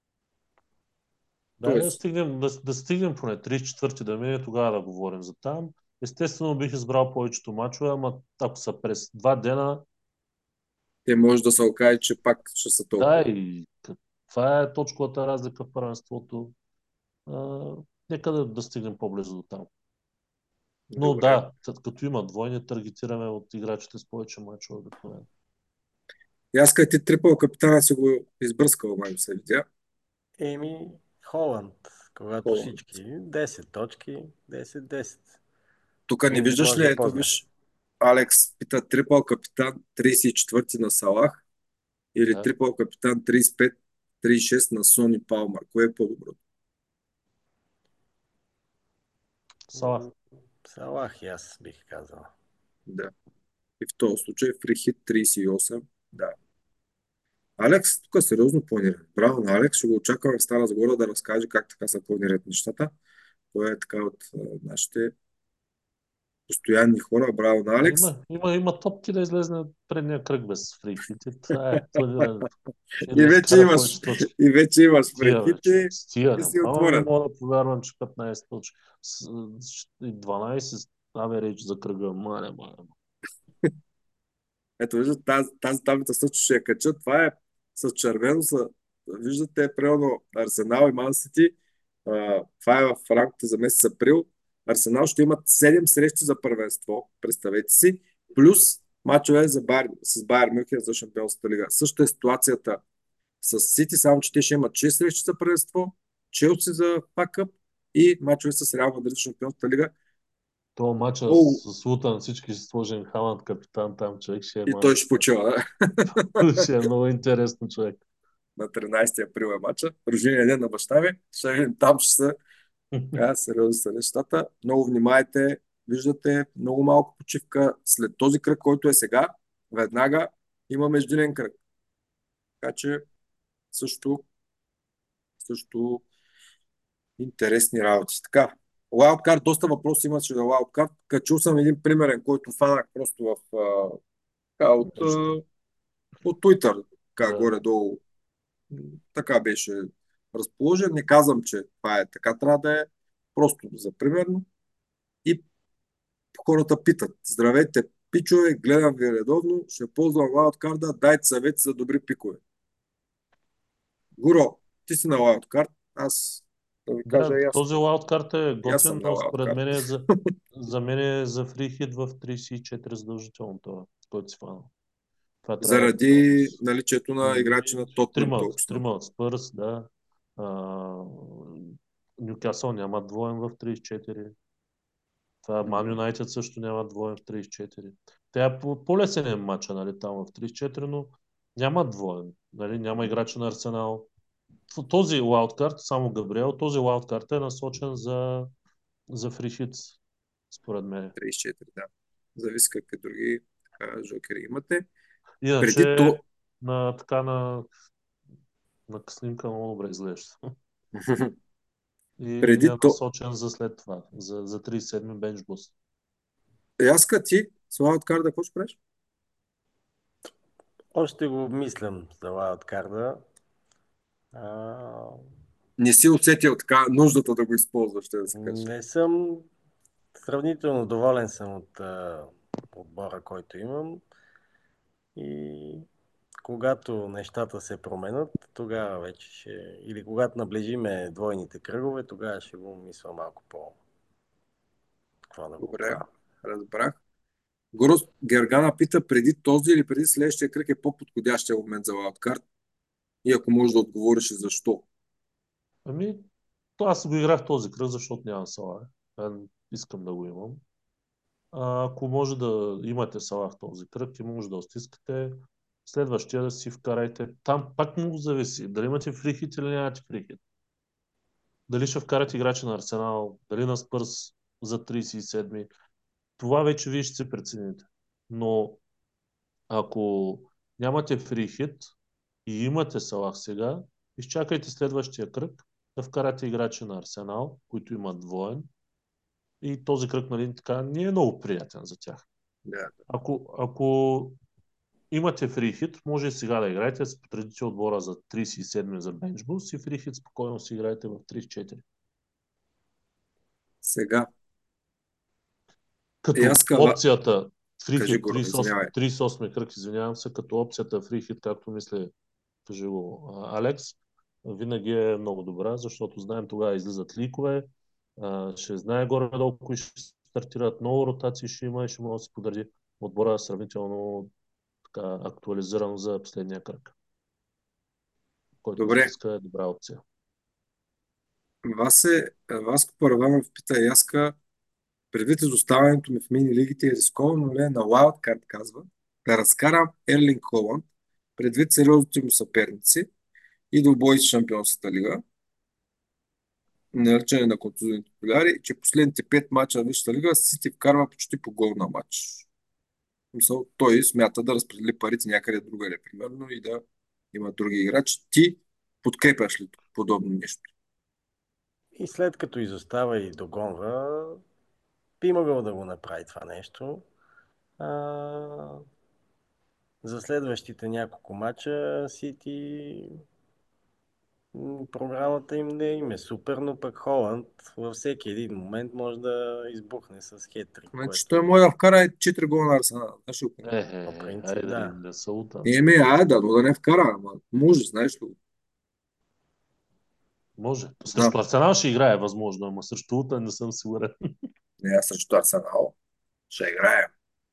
Да, да Тоест, стигнем, да, да стигнем поне тридесет и четвърти да мине, тогава да говорим за там. Естествено бих избрал повечето мачове, ама ако са през два дена, те може да се окаже, че пак ще са да, толкова. и това е точковата разлика в първенството. А, нека да, да стигнем по-близо до там. Но Добре. да, като, като има двойни, таргетираме от играчите с повече мачове обикновено. И аз като ти трипъл капитана си го избръскал, май се видя. Еми Холанд, когато Холанд. всички десет точки, десет десет. Тук не Инди виждаш ли, може и ето по-зле. виж, Алекс пита трипъл капитан тридесет и четвърти на Салах или Да, трипъл капитан тридесет и пет тридесет и шест на Сони Палмар. Кое е по-добро? Салах. М, Салах и аз бих казал. Да. И в този случай фрихит тридесет и осем. Да. Алекс, тук е сериозно планиране. Браво на Алекс, ще го очакваме в Стара Загора да разкаже как така се планират нещата. Той е така от а, нашите постоянни хора. Браво на А, Алекс. има, има, има топки да излезе предния кръг без фриките. Това е планирането. И И да вече изкара имаш, повече точки. и вече имаш Стига, бе, човек. фрихити Стига. и си Ама не отворен. мога да повярвам, че петнайсет точки. С- и дванайсет аверейдж за кръга. Мале, мале. Ето, виждате, тази, тази таблица също ще я кача. Това е с червено. Са, виждате, примерно Арсенал и Ман Сити. А, това е в рамките за месец април. Арсенал ще имат седем срещи за първенство, представете си, плюс мачове за Байер, с Байер Мюнхен за Шампионската лига. Също е ситуацията с Сити, само че те ще имат шест срещи за първенство, Челси за пакъп и мачове с Реал Мадрид в Шампионската лига. Това матча Много. с, с Лутан, всички ще сложим Халанд капитан там, човек ще е И той мача. ще почива. Ще е много интересно, човек. На тринайсети април е мача. Рождения ден на баща ми. Ще видим, там ще са. А, сериозно са нещата. Много внимайте. Виждате, много малко почивка. След този кръг, който е сега, веднага има междинен кръг. Така че също, също интересни работи. Така, Wildcard, доста въпроси имаше за Wildcard. Качул съм един примерен, който фанах просто в, а, така, от, а, от Twitter, така Да. горе-долу. Така беше разположен. Не казвам, че това е така, трябва да е просто за примерно. И хората питат: здравейте, пичове, гледам ви редовно, ще ползвам лаудкарда, дайте съвети за добри пикове. Гуро, ти си на лаудкард, аз да ви кажа Да, и аз. този лаудкарт е И аз съм готин, на но според лаудкард. мен е за, за мен е за фрихит в трийсет и четири задължително това, който си фанал. Това трябва да е Заради наличието на играчи на Тотнам трима, толкова много. трима от Спърс, да. Нюкасъл няма двоен в трийсет и четири. Това Ман Юнайтед също няма двоен в трийсет и четири. Те е по- по-лесен е матча, нали, там в трийсет и четири, но няма двоен. Нали, няма играчи на Арсенал. Т- Този лаудкарт, само Габриел, този лаудкарт е насочен за, за фрихит, според мен. трийсет и четири, да. Зависи какви други така, жокери имате. Преди Иначе, то... на така на, на снимка много добре изглежда. И Преди е то, насочен за след това, за, за тридесет и седми бенч буст. яска ти, с Wildcard, какво ще правиш? Още го обмислям за Wildcard. А, Не си усетил така нуждата да го използваш, ще да се каже. не съм сравнително доволен съм от а, отбора, който имам. И когато нещата се променят, тогава вече ще... Или когато наближиме двойните кръгове, тогава ще го мисля малко по... какво да го Добре, правя. разбрах. Горос Гергана пита преди този или преди следващия кръг е по-подходящия момент за Wildcard. И ако можеш да отговориш и защо. Ами, то аз го играх този кръг, защото нямам Салах. Искам да го имам. А, ако може да имате Салах този кръг и може да стискате, следващия да си вкарайте. Там пак много зависи. Дали имате фрихит или нямате фрихит. Дали ще вкарате играчи на Арсенал, дали на Спърс за тридесет и седми. Това вече вие ще се прецените. Но ако нямате фрихит и имате Салах сега, изчакайте следващия кръг да вкарате играчи на Арсенал, които имат двоен. И този кръг, нали, така, не е много приятен за тях. Да. Ако, ако имате фрихит, може и сега да играете, да се потредите отбора за тридесет и седми за бенчбус и фрихит спокойно си играете в тридесет и четири. Сега. Като Яска, опцията кажи фрихит го, извинявай. тридесет и осми кръг, извинявам се, като опцията фрихит, както мисля, кажи го Алекс, винаги е много добра, защото знаем тогава излизат ликове, а, ще знае горе-долу кои ще стартират, много ротации ще има и ще може да се подреди отбора сравнително така, актуализиран за последния кръг, който Добре. стиска е добра опция. Васе, Васко Параванов пита Яска, предвид изоставането ми в мини-лигите е рисковано ли е на Wildcard, казва, да разкарам Ерлинг Холанд, предвид сериозните му съперници и да обои с Шампионската лига, наричане на контузни титуляри, че последните пет мача на Висшата лига Сити вкарва почти по гол на матч. Мисъл, той смята да разпредели парите някъде другаде, примерно, и да има други играчи. Ти подкрепяш ли подобно нещо? И след като изостава и догонва, би могъл да го направи това нещо. А, за следващите няколко мача Сити програмата им не им е супер, но пък Холанд във всеки един момент може да избухне с хетрик, Значи той което може да вкара и четири гола на Арсенал. Знаеш ли го? Е, по е, е, принцип айде, да. не са утан. Еми, ай, да, но да не вкара, ама може, знаеш ли го? Може. Да, Срещу Арсенал ще играе, възможно, ама срещу утан не съм сигурен. не аз срещу Арсенал. Ще играем.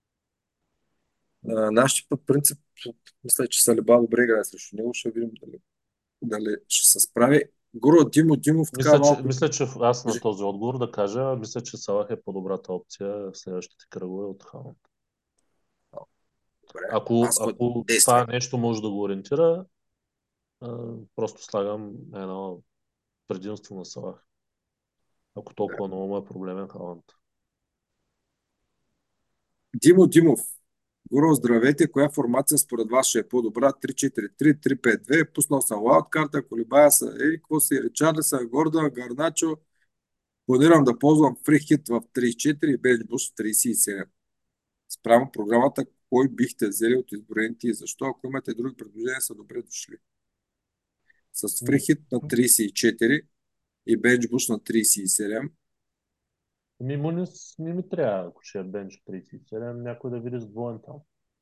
А, нашите по принцип, мисля, че Салиба добре играе срещу него. Ще видим дали, дали ще се справи. Горо Димо Димов така Мисля, че, малко. мисля, че аз на Кажи. този отговор да кажа, мисля, че Салах е по-добрата опция в следващите кръгове от Халанд. Добре, Ако, аз го ако действай. това нещо може да го ориентира, а, просто слагам едно предимство на Салах. Ако толкова много му е проблемен Халанд. Димо Димов. Горо, здравейте. Коя формация според вас ще е по-добра? три четири три, три пет две. Пуснал съм лаудкарта, колебая са Ери, какво си, Ричарлиса, Гордон, Гарначо. Планирам да ползвам фрихит в тридесет и четири и бенчбуст в тридесет и седем. Спрямо програмата, кой бихте взели от изброените и защо? Ако имате други предложения, са добре дошли. С Ми, фрихит на тридесет и четири и бенчбуст на тридесет и седем. ми Мунис не ми трябва, ако ще е бенч тридесет и седем, някой да види с двоен там.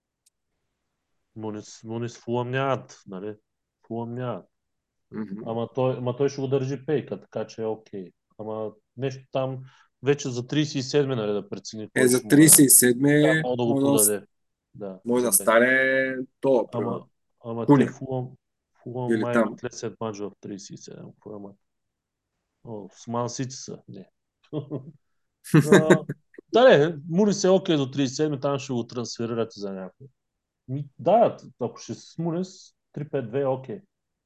Мунис, Мунис Фулъм нямат, нали? Фулъм нямат. Мгм. Ама той, ама той ще го държи пейка, така че е окей. Ама нещо там вече за тридесет и седми, нали, да прецени Е, кой за ще му е. тридесет и седми Трябва много да го може да, продаде. Да, може за да бенч. стане това, примерно. Ама, ама те Куня. Фулъм, Фулъм Или май там. имат лесен матч в тридесет и седем. Какво има? О, с Ман Сити са. Не. А, да, не, Мунис е окей до тридесет и седми, там ще го трансферирате за някой. Ми, да, ако ще с Мунис, три пет две е окей.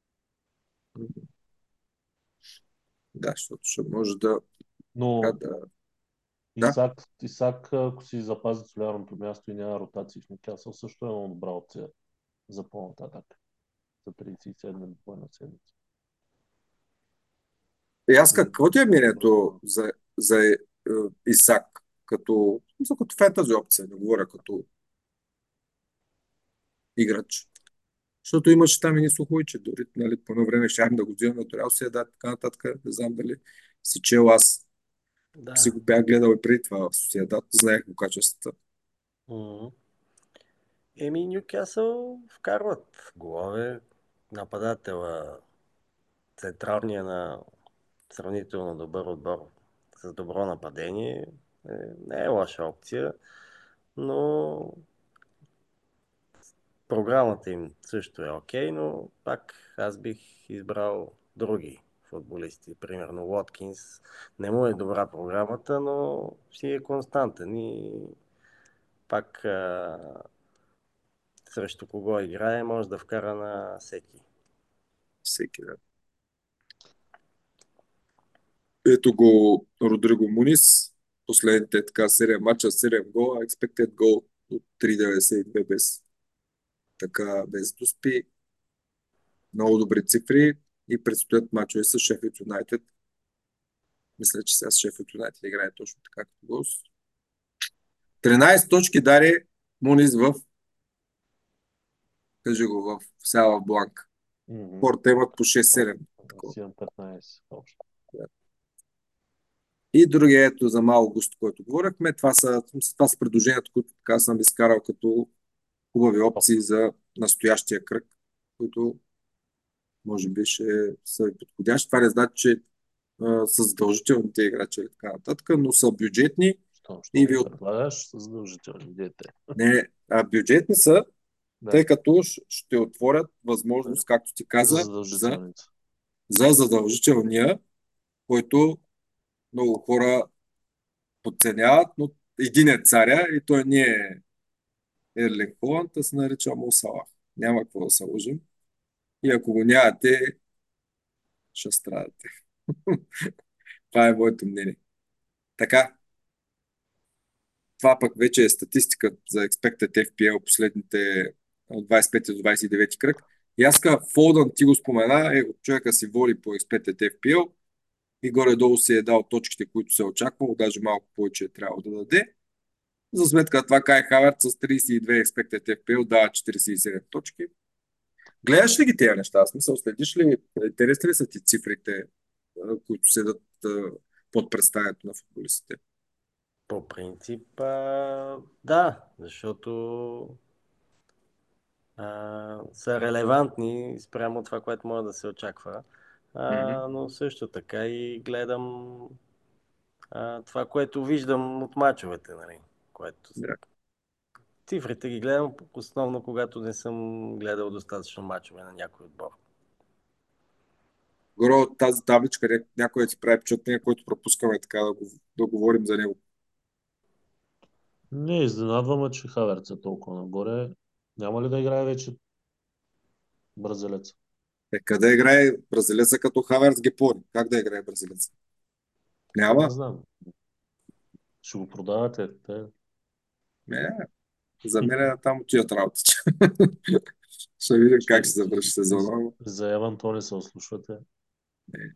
Да, защото ще може да, така Но да... Да, Исак, Исак, ако си запази солярното място и няма ротации в Никасъл, също е много добра опция за по-нататък, за тридесет и седма бойна седмица. И аз какво ти е мнението за, за е, Исак като, за като фентази опция, не говоря като играч? Защото имаше там и слухове, че дори нали, по едно време щяхме да го взимаме от Реал Сиедад, така нататък. Не знам дали си чел, аз си Да. го бях гледал и преди това в Сиедад, знаех го качествата. Мгм. Еми, Нюкасъл вкарват голове. Нападателя, централния на сравнително добър отбор с добро нападение, е, не е лоша опция, но програмата им също е окей, но пак аз бих избрал други футболисти. Примерно Уоткинс. Не му е добра програмата, но си е константен и пак а, срещу кого играе, може да вкара на всеки. Всеки, да. Ето го Родриго Мунис, последните така седем мача, седем гола, expected goal от три деветдесет и две без така без доспи. Много добри цифри и предстоят мачове с Шеффилд Юнайтед. Мисля, че сега с Шеффилд Юнайтед играе точно така като гост. тринайсет точки дари Мунис в кажи го в Сяла Бланк. Mm-hmm. Хората имат по шест-седем. Си имам петнайсет общо. И другия, ето за Мало Густо, който говорихме, това са, това са предложенията, които така съм изкарал като хубави опции за настоящия кръг, които може би ще са подходящи. Това не значи, че а, са задължителните играчи и така нататък, но са бюджетни. Що, що И ви... предлагаш с задължителни дете? Не, а бюджетни са, Да. тъй като ще отворят възможност, както ти каза, За за, за задължителния, който много хора подценяват, но един е царя и той не е Ерлинг Холанд, а се нарича Мо Салах. Няма какво да се лъжим. И ако го нямате, ще страдате. Това е моето мнение. Така, това пък вече е статистика за Expected Еф Пи Ел последните от двайсет и пети до двайсет и девети кръг. И аз ка Фолдън ти го спомена, е, човека си води по Expected Еф Пи Ел и горе-долу си е дал точките, които се е очаквало, даже малко повече е трябвало да даде. За сметка това Кай Хаверт с трийсет и две Expected Еф Пи Ел дава четирийсет и седем точки. Гледаш ли ги тези неща? В смисъл, следиш ли, интересни ли са ти цифрите, които седат под представянето на футболистите? По принцип, а, да, защото а, са релевантни спрямо това, което може да се очаква. А, Mm-hmm. но също така и гледам а, това, което виждам от мачовете, нали? Което... Да. Цифрите ги гледам основно, когато не съм гледал достатъчно мачове на някой отбор. Горе от тази табличка, някой да ти прави впечатление, който пропускаме така да, го, да говорим за него. Не, изненадваме, че Хаверц е толкова нагоре. Няма ли да играе вече бразилец? Е, къде играе бразилеца като Хаверц ги пони? Как да играе бразилеца? Няма. Не знам. Ще го продавате. Те... Не, за мен е там отиват работите. Ще видим Ще... как ще завърши сезона. За Еван Тони се ослушвате. Не.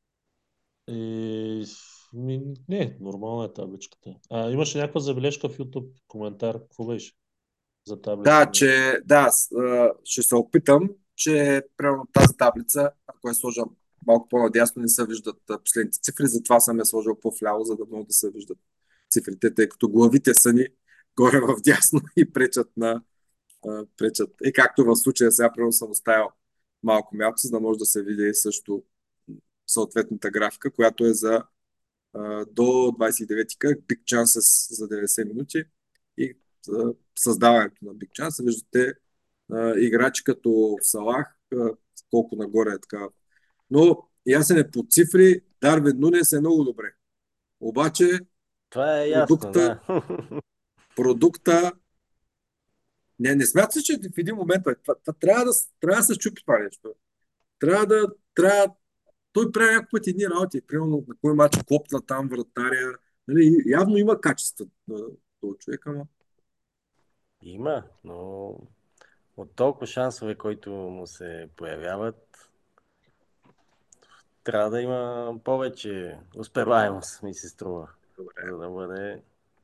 И... Ми, не, нормална е табличката. А, имаше някаква забележка в YouTube, коментар, какво беше за таблицата? Да, че да, ще се опитам, че примерно тази таблица, ако я сложа малко по-надясно, не се виждат последните цифри, затова съм я сложил по-вляво, за да могат да се виждат цифрите, тъй като главите са ни горе в дясно и пречат на пречат. И както в случая сега, примерно съм оставил малко място, за да може да се види също съответната графика, която е за а, до двайсет и девети кръг, Big Chances за деветдесет минути и за създаването на Big Chance. Виждате а, играчи като Салах, а, колко нагоре е така. Но ясен е по цифри, Дарвин Нунес е много добре. Обаче това е продукта, ясно, да. продукта не, не смятате, че в един момент бе, това, това, трябва, да, трябва да се чупи това нещо. Трябва да, трябва, той прави някакъв път едни работи, примерно на кой мач копна там вратаря. Нали, явно има качество на този човек, ама Има, но от толкова шансове, които му се появяват, трябва да има повече успеваемост, ми се струва, Добре. за да бъде...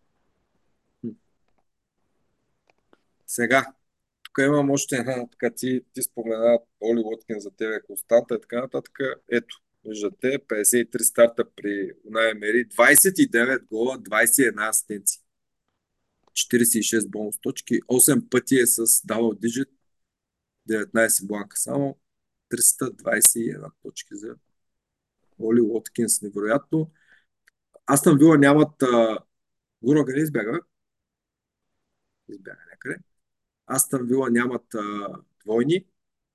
Сега, тук имам още една, така ти, ти спомена Оли Уоткин за тебе, константа и така нататък. Ето, виждате, петдесет и три старта при Унай Емери, двадесет и девет гола, двадесет и една асистенции, четиридесет и шест бонус точки, осем пъти е с double digit, деветнадесет бланка само, триста двадесет и една точки за Оли Уоткинс. Невероятно. Астън Вила нямат а... Гурога не избяга. Избяга някъде. Астън Вила нямат а... двойни.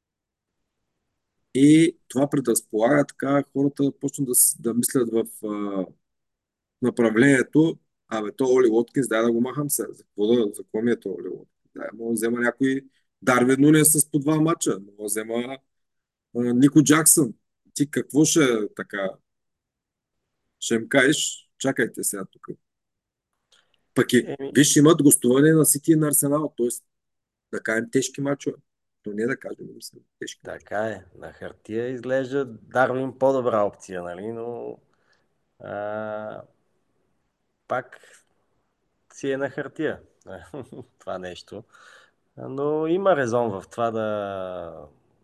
И това предразполага така хората да почнат да, с- да мислят в а, направлението. Абе, то Оли Уоткинс, дай да го махам сега. За какво, да, за какво ми е то Оли Уоткинс? Дай, мога да взема някой Дарвин Нунес с по два мача. Мога да взема а, Нико Джаксън. Ти какво ще така? Ще им кажеш, чакайте сега тук. Пък и, Еми, виж, имат гостуване на Сити и на Арсенал, т.е. да кажем тежки мачове. То не да кажем, но са тежки мачове. така е. На хартия изглежда Дарвин по-добра опция, нали? Но а, пак си е на хартия това нещо. Но има резон в това да,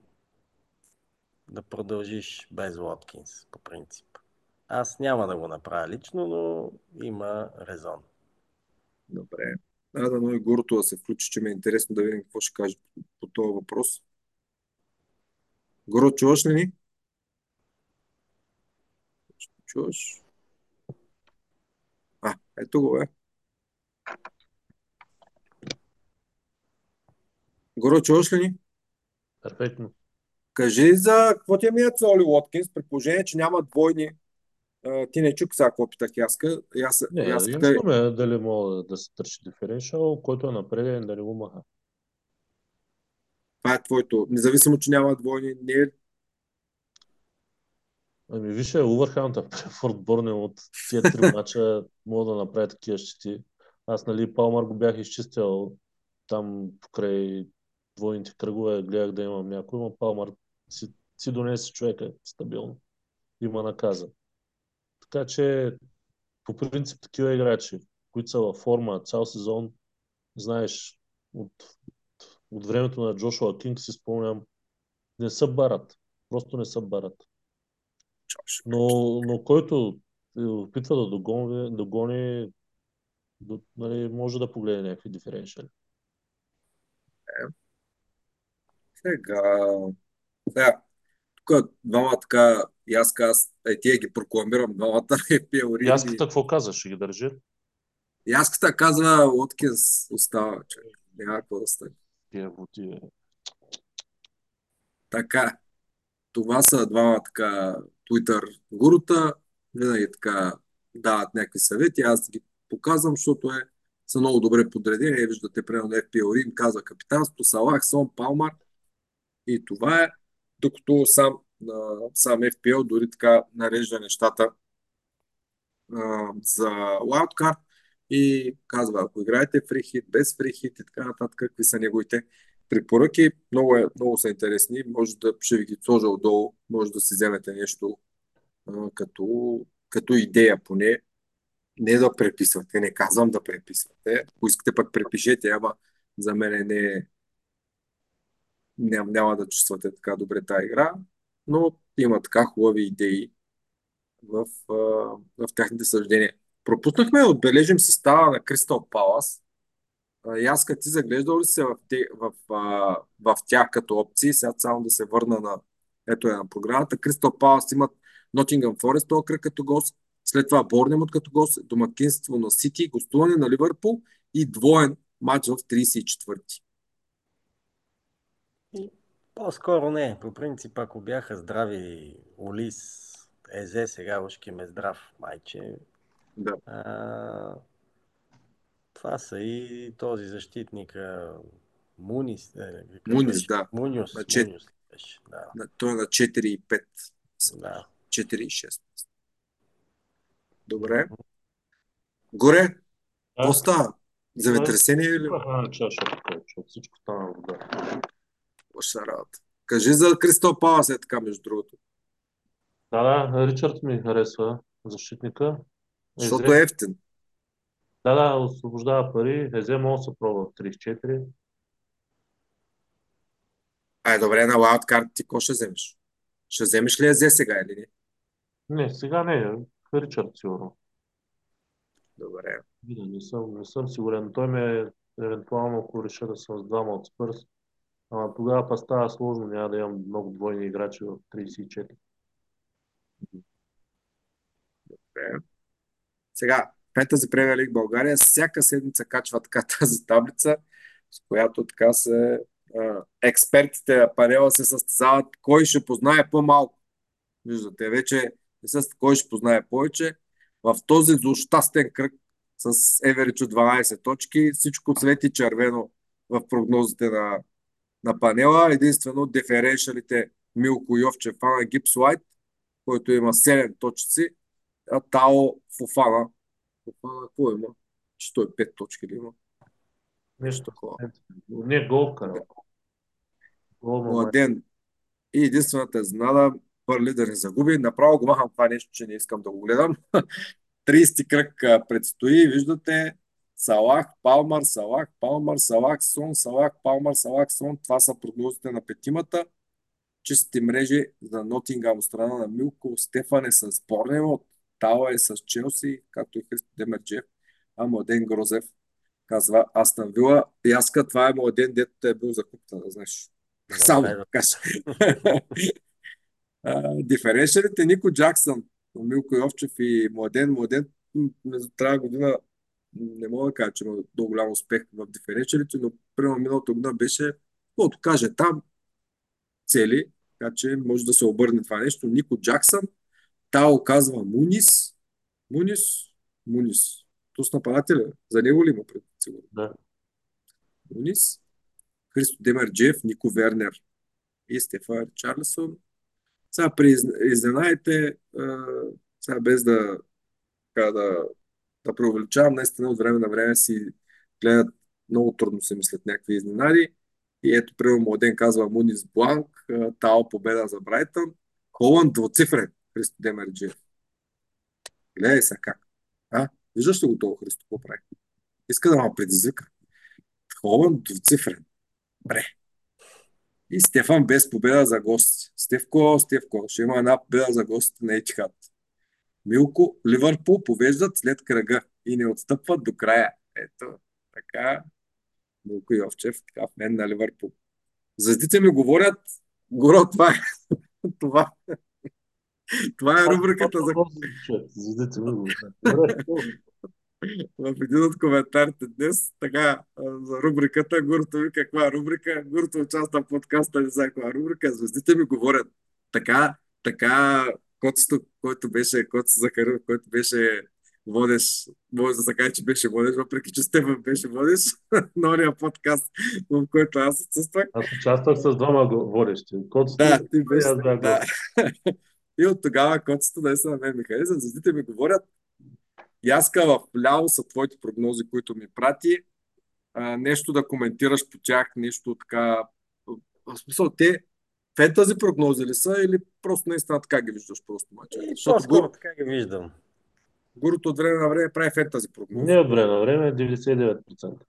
да продължиш без Уоткинс, по принцип. Аз няма да го направя лично, но има резон. Добре. А, да, но и Гурто да се включи, че ми е интересно да видим какво ще каже по, по този въпрос. Горо, чуваш ли ни? Чуваш? А, ето го е. Горо, чуваш ли ни? Перфектно. Кажи за какво ти е мият за Оли Уоткинс, при положение, че няма двойни. А, ти не чук сега какво питах Яска. Яс, Не, яската, интересно ме е дали мога да, да се търси диференциал, който е напреден, да не го маха. това е твоето. Независимо, че няма двойни, не е. Ами виж, Увърхаунта при Форт Борнем от тия три мача мога да направя такива щити. Аз, нали, Палмар го бях изчистил там покрай двойните кръгове, гледах да имам някой, но Палмар си, си донесе човека стабилно. Има наказа. Така че, по принцип, такива играчи, които са във форма цял сезон, знаеш, от, от времето на Джошуа Кинг си спомням, не са барат. Просто не са барат. Но, но който се опитва да догони, догони до, нали, може да погледне някакви диференциали. Сега, сега, тук двама така, и аз аз, е, тия ги прокламирам двамата епиори. Яската какво каза? Ще ги държи? Яската казва, Уоткинс остава, човек. Няма какво да стане. Тия води, е. Така, това са двама така Twitter гурута, винаги така дават някакви съвети, аз ги показвам, защото е, са много добре подредени. Е, виждате, примерно Еф Пи Ел им казва капитанство, Салах, Сон, Палмар и това е, докато сам, а, сам Еф Пи Ел дори така нарежда нещата а, за Wildcard и казва, ако играете фрихит, без фрихит и така нататък, какви са неговите препоръки. Много, е, много са интересни. Може да ще ви ги сложа отдолу, може да си вземете нещо а, като, като идея поне. Не да преписвате, не казвам да преписвате. Ако искате пък препишете, ама за мен не, няма, няма да чувствате така добре тази игра, но има така хубави идеи в, а, в тяхните съждения. Пропуснахме да отбележим състава на Кристал Палас. Яска, ти заглеждал ли се в, те, в, а, в тях като опции? Сега само да се върна на ето е на програмата. Кристал Палас имат Нотингъм Форест, този кръг като гост. След това Борнемут като гост, домакинство на Сити, гостуване на Ливърпул и двоен матч в тридесет и четвърти. И по-скоро не. По принцип, ако бяха здрави Олис, Езе, сега ушки ме здрав, майче. Да. А, това са и този защитник а, Мунис. Е, какъв Мунис, беше? да. На Мунюс. чет... Мунюс беше, да. на, той е на четири и пет. Да. четири и шест. Добре. Горе, какво А, става? Земетресение или Аха, чаша така, защото всичко стана вода. лоша работа? Кажи за Кристал Палас е така, между другото. Да, да, Ричард ми харесва защитника. Защото Езе. е ефтин. Да, да, освобождава пари. Езе може да се пробва тридесет и четири. Ай, добре, на Wildcard ти какво ще вземеш? Ще вземеш ли Езе сега или не? Не, сега не. Ричард сигурно. Добре. Не, не съм, не съм сигурен. Той ме е евентуално, ако реша да съм с двама от Спърс. Ама тогава па става сложно, няма да имам много двойни играчи в тридесет и четири. Добре. Сега, Fantasy Premier League България всяка седмица качва така тази таблица, с която така се а, експертите на панела се състезават кой ще познае по-малко. Виждате, вече не с кой ще познае повече. В този злощастен кръг с Еверич от дванадесет точки, всичко свети червено в прогнозите на, на панела. Единствено диференшалите Милко Йовчев фана Гипс Лайт, който има седем точци, а Тао Фофана. Фофана какво има? сто и пет точки ли има? Нещо такова. Не, гол Да. вкарал. Гол на май. Младен. И единствената изненада, Бърли да не загуби. Направо го махам това нещо, че не искам да го гледам. тридесети кръг а, предстои. Виждате Салах, Палмар, Салах, Палмар, Салах, Сон, Салах, Палмар, Салах, Сон. Това са прогнозите на петимата. Чистите мрежи за Нотингам от страна на Милко. Стефан е с Борнемот. Тала е с Челси, както и Христо Демерджев. А Младен Грозев казва Астън Вила. Яска, това е Младен, дето е бил за купта, да знаеш. Да, Само дай да да- кажа. Диференшалите Нико Джаксън, Милко Йовчев и Младен. Младен м, между тази година не мога да кажа, че има много голям успех в диференшалите, но примерно миналата година беше, каквото каже там, цели, така че може да се обърне това нещо. Нико Джаксън, Тао казва Мунис, Мунис, Мунис. Тус нападателя, за него ли има пред сигурно? Да. Мунис, Христо Демерджиев, Нико Вернер и Стефан Чарлсон. Сега при из- изненадите, а, сега без да, така, да, да преувеличавам, наистина от време на време си гледат, много трудно се мислят някакви изненади. И ето, примерно, Младен казва Мунис Бланк, а, Тао победа за Брайтън, Холанд двуцифрен, Христо Демерджиев. Гледай сега как. А? Виждаш ли го това, Христо, какво прави? Иска да ме предизвика. Холанд двуцифрен. Бре. И Стефан без победа за гост. Стевко, Стевко, ще има една победа за гост на Етихад. Милко, Ливърпул повеждат след кръга и не отстъпват до края. Ето, така, Милко Йовчев, така в мен на Ливърпул. Звездите ми говорят, горо, това е, това, това е рубриката за... Звездите ми го. Добре, В един от коментарите днес, така, а, за рубриката, Гурто ви каква рубрика, Гурто участва в подкаста, не знае каква рубрика, звездите ми говорят. Така, така, Коцето, който беше, Коцето Захаров, който беше водещ, може да се каже, че беше водещ, въпреки че Стефан беше водещ на ония подкаст, в който аз отсъствах. Аз участвах с двама го- водещи. Коцето Да, и ти беше, аз бях да. гост. И от тогава Коцето наистина на мен ми хареса, звездите ми говорят. Яска в ляво са твоите прогнози, които ми прати. А, нещо да коментираш по тях, нещо така. В смисъл, те фентази прогнози ли са или просто наистина така ги виждаш просто мачовете? И Защото по-скоро Гур, така ги виждам. Гурото от време на време прави фентази прогнози. Не от време на време, деветдесет и девет процента.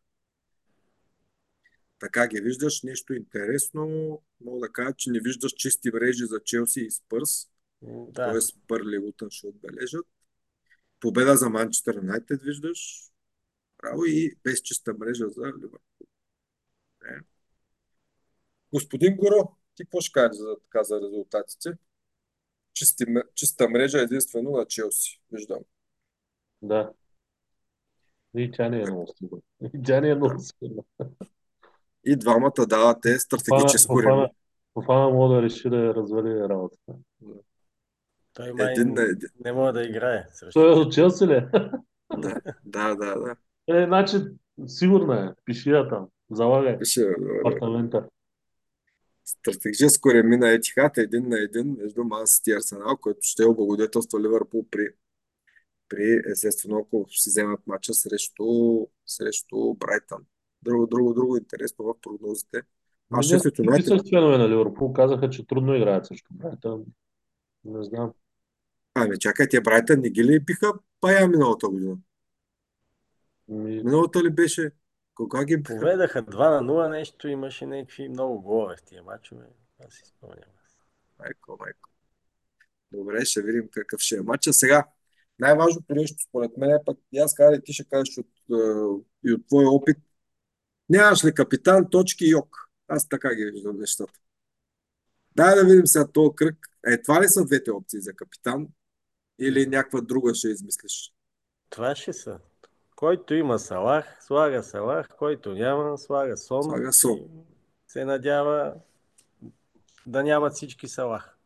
Така ги виждаш, нещо интересно. Мога да кажа, че не виждаш чисти мрежи за Челси и Спърс. М, Т.е. Да, Бърли Лутън ще отбележат. Победа за Манчестър Юнайтед виждаш. Право и без чиста мрежа за Ливърпул. Е. Господин Горо, ти какво ще кажеш за, така, за резултатите? Чисти, м- чиста мрежа единствено на Челси. Виждам. Да. И тя не е много сигурна. И тя не е много сигурна. И двамата давате Фофана, стратегическо Фофана, реми. Фофана може да реши да я развали работата. той май Един на един. не може да играе срещу Той е тях. от Челси ли е? Да, да, да, да. Е, значи, сигурна е. Пиши я там. Залагай. Пише, да, да. Апартамента. Стратегическо реми на Етихад един на един между Ман Сити и Арсенал, който ще облагодетелства Ливърпул при при естествено, ако си вземат матча срещу, срещу Брайтън. Друго, друго, друго интересно в прогнозите. Ми Аз ще днес след ти Юнайтед. са членове на Ливърпул, казаха, че трудно играят срещу Брайтън. Не знам. Ами чакай, тия Брайтън не ги ли биха пая миналата година? Ми, Миналата ли беше? Кога ги биха? Поведаха два на нула нещо, имаше някакви много голове в тия мачове. Аз си спомням. Майко, майко. Добре, ще видим какъв ще е матча. Сега, най-важното нещо според мен е пък, и аз казах, ти ще кажеш от, е, и от твой опит, нямаш ли капитан, точки и йок? Аз така ги виждам нещата. Дай да видим сега този кръг. Е, това ли са двете опции за капитан? Или някаква друга ще измислиш? Това ще са. Който има Салах, слага Салах, който няма, слага Сон Слага и Сон. се надява да нямат всички Салах.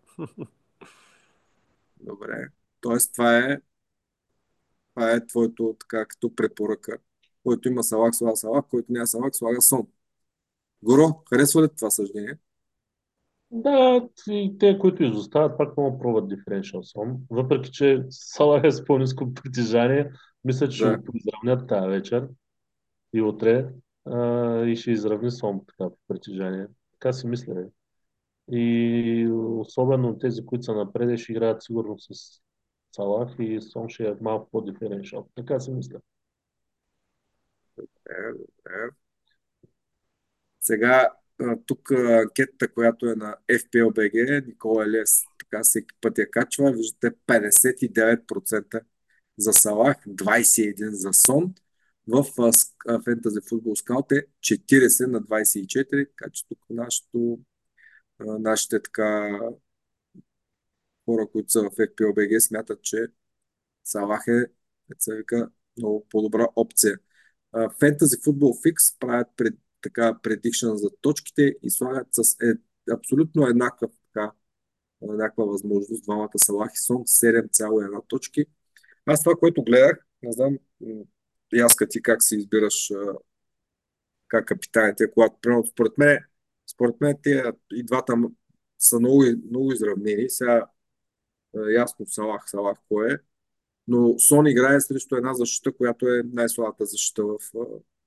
Добре. Тоест, това е, това е твоето така като препоръка. Който има Салах, слага Салах, който няма Салах, слага Сон. Горо, харесва ли това съждение? да, и те, които изостават, пак много пробват диференциал сон. Въпреки, че Салах е с по-низко притежание, мисля, че ще Да. го изравнят тази вечер и утре а, и ще изравни Сон така по притежание. Така си мисля. Бе. И особено тези, които са напред, ще играят сигурно с Салах и Сон ще е малко по-диференциал. Така си мисля. Е, е. Сега, а, тук а, анкетата, която е на F P L B G, Никола Елиас, така всеки път я качва, виждате петдесет и девет процента за Салах, двадесет и един за Сон. В Фентази Футбол Скаут е четиридесет на двадесет и четири, така че тук нашото, а, нашите така хора, които са в F P L B G, смятат, че Салах е, как се вика, много по-добра опция. Фентази Футбол Фикс правят пред, така предикшън за точките и слагат с е, абсолютно еднакъв, така, еднаква възможност. Двамата Салах и Сон седем цяло една точки. Аз това, което гледах, не знам м, и аз като ти как си избираш а, как капитаните, когато примерно според мен, според мен те и двата м- са много, много изравнени. Сега а, ясно Салах, Салах кой е, но Сон играе срещу една защита, която е най-слабата защита в, а,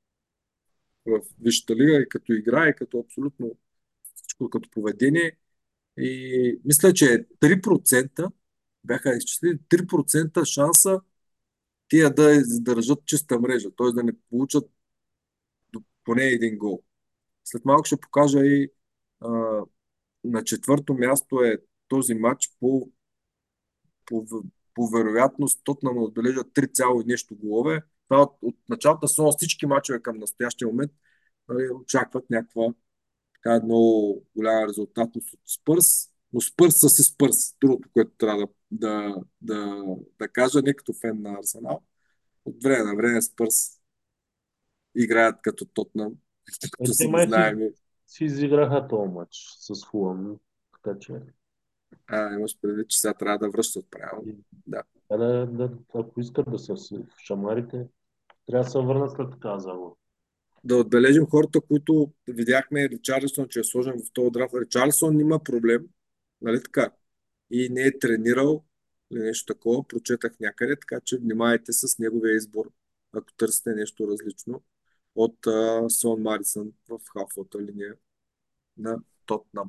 в Висшата лига и като игра, и като абсолютно всичко като поведение. И мисля, че три процента бяха изчислили три процента шанса тия да издържат чиста мрежа, т.е. да не получат поне един гол. След малко ще покажа и а, на четвърто място е този матч по, по, по вероятност Тотнам отбележат три цяло и нещо голове. Това от, от началото на сезона всички мачове към настоящия момент нали, очакват някаква така много голяма резултатност от Спърс, но Спърс са си Спърс. Другото, което трябва да, да, да, да кажа, не като фен на Арсенал, от време на време Спърс играят като Тотнам, като Е, те са май си, незнаеми. си изиграха този матч с Фулъм, така че А, имаш предвид, че сега трябва да връщат правилно. и- Да. да, да, ако искат да са си в шамарите, трябва да се върнат след така загуба. Да отбележим хората, които видяхме Ричарлисон, че е сложен в този драфт. Ричарлисон има проблем, нали така? И не е тренирал или нещо такова, прочетах някъде, така че внимайте с неговия избор, ако търсите нещо различно от а, Сон Марисън в халфовата линия на Тотнам.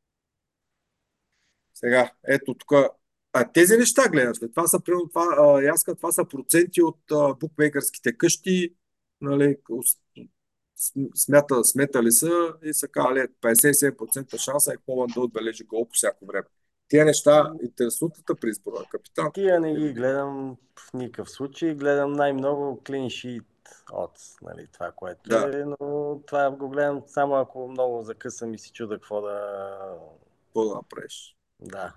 Сега, ето тук. А тези неща гледаш ли? Това са, примерно, това, а, яска, това са проценти от а, букмейкърските къщи, нали, с- смята, сметали са и са казали петдесет и седем процента шанса е Холанд да отбележи гол по всяко време. Тия неща интересуват ли те при избора на капитан? Тия не ги Или не? гледам в никакъв случай. Гледам най-много clean sheet odds, нали, това, което Да, е, но това го гледам само ако много закъсам и си чуда какво да... какво да направиш? Да.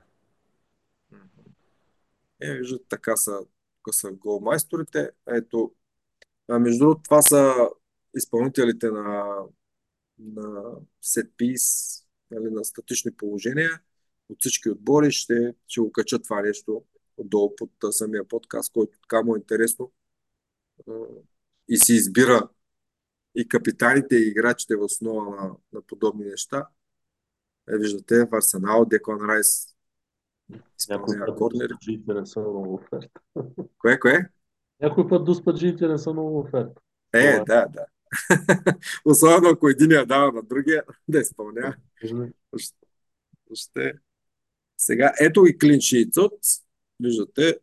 Е, виждат, така са, тук са голмайсторите. Ето, а между другото, това са изпълнителите на, на сетпис, нали, на статични положения от всички отбори. Ще, ще го кача това нещо отдолу под а, самия подкаст, който така му е интересно а, и си избира и капитаните и играчите в основа на, на подобни неща. Е, виждате, в Арсенал Деклан Райс Някой изпълнява път корнери. дуспаджиите не са много оферта. Кое, кое? Някой път дуспаджиите не са много оферта. Е, Това да, да. Особено ако един я дава на другия, да изпълнява. е. Ще, ще. Сега, ето и клиншицът. Виждате,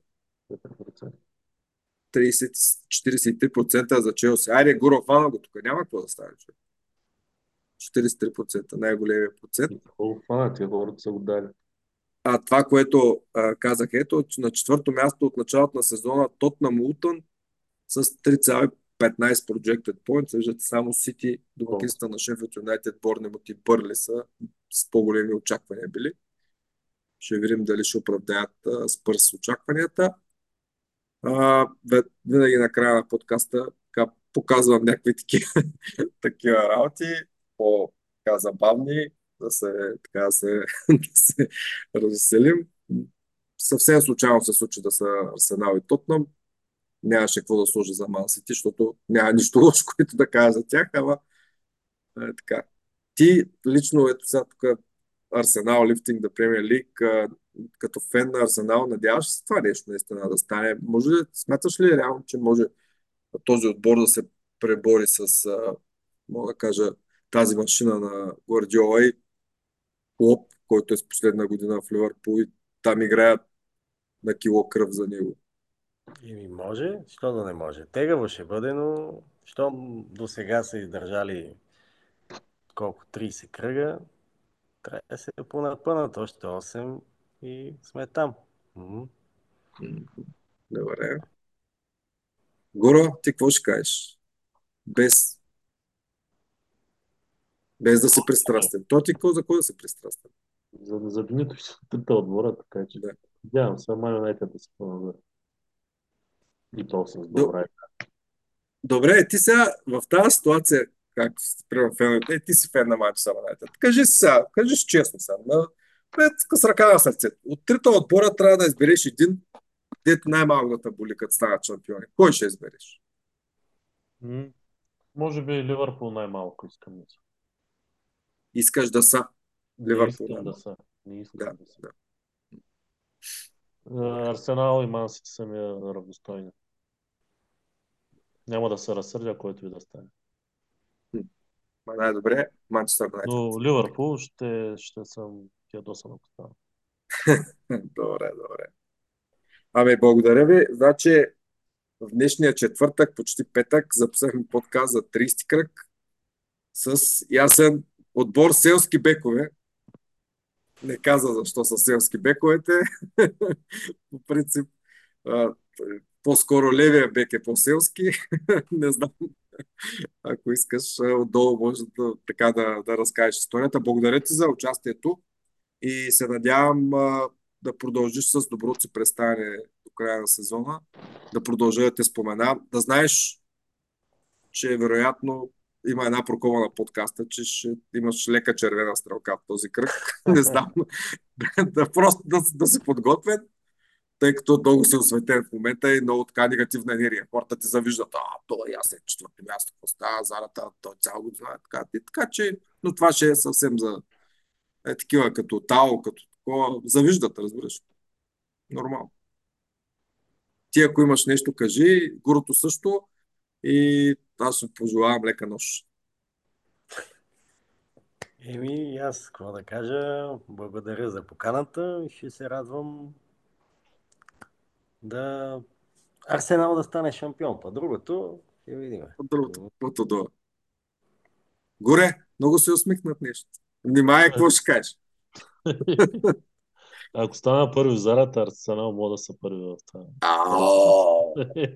трийсет четирийсет и три процента за Челси. Айде, Гуро, фана го тук. Няма какво да стане. човек. четирийсет и три процента, най-големия процент. Много фана, тия хората са го дали. А това, което а, казах, ето, че на четвърто място от началото на сезона Тотнам Лутън с три цяло и петнайсет projected points. Виждате само Сити, домакинствата на Шеффилд Юнайтед, Борнемут и Бърли са с по-големи очаквания били. Ще видим дали ще оправдаят Спърс с очакванията. А, винаги на края на подкаста така, показвам някакви такива, такива работи, по-забавни, да се, така, да се, да се развеселим. Съвсем случайно се случи да са Арсенал и Тотнам. Нямаше какво да сложи за Ман Сити, защото няма нищо лошо, което да кажа за тях, ама е, така. Ти лично, ето сега тук Арсенал, лифтинг да Премиер Лиг, като фен на Арсенал, надяваш се това нещо наистина да стане? Може ли, смяташ ли реално, че може този отбор да се пребори с, мога да кажа, тази машина на Гвардиола и Клоп, който е с последна година в Ливърпул и там играят на кило кръв за него? Еми може, що да не може. Тегаво ще бъде, но щом до сега са издържали колко трийсет кръга, трябва да се понапънат още осем и сме там. М. Добре. Горо, ти какво ще кажеш? Без, без да си пристрастен. То ти какво за кой да си пристрастен? За, за дните ще тъта отбора, така че Да. надявам се, май Юнайтед да се по-назад. И то с До- добра. Добре, ти сега в тази ситуация, както си примерно феновете, е, ти си фен на Манчестър Юнайтед. Кажи си сега, кажи си честно сега, на, бе, с ръка на сърцето. От трите отбора трябва да избереш един, дето най-малко да те боли, като станат шампиони. Кой ще избереш? М, Може би Ливърпул най-малко искам да са. Искаш да са Не Ливърпул искам да най-малко. са. Не искам Да, да са. да. Е, Арсенал и Ман Сити са ми равностойни. Няма да се разсърдя, който и да стане. Ма най-добре Манчестър Юнайтед. Но Ливърпул ще, ще съм ядосан, ако стана. Добре, добре. Ами, благодаря ви. Значи, в днешния четвъртък, почти петък, записахме подкаст за трийсети кръг с ясен отбор селски бекове. Не каза защо са селски бековете. По принцип, а, по-скоро левия бек е по-селски. Не знам. Ако искаш, а, отдолу може да, така да, да разкажеш историята. Благодаря ти за участието и се надявам а, да продължиш с доброто си представяне до края на сезона. Да продължа да те споменам. Да знаеш, че вероятно има една прокома на подкаста, че ще имаш лека червена стрелка в този кръг. Не знам. Да, просто да, да си подготвен, тъй като много си осветен в момента и много така негативна енергия. Хората ти завиждат, а, това е аз е четвърто място, какво става, зарата, той цял година е така. И така че, но това ще е съвсем за е, такива като Тао, като такова. Завиждат, разбираш. Нормално. Ти, ако имаш нещо, кажи. Гурото също. И аз ще пожелавам лека нощ. Еми, и аз какво да кажа, благодаря за поканата и ще се радвам да Арсенал да стане шампион. По другото ще видим. От другото, каквото до. Горе, много се усмихнат нещо. Внимай, какво ще кажеш? Ако стана първи в зарата, Арсенал мога да са първи в това. Ао,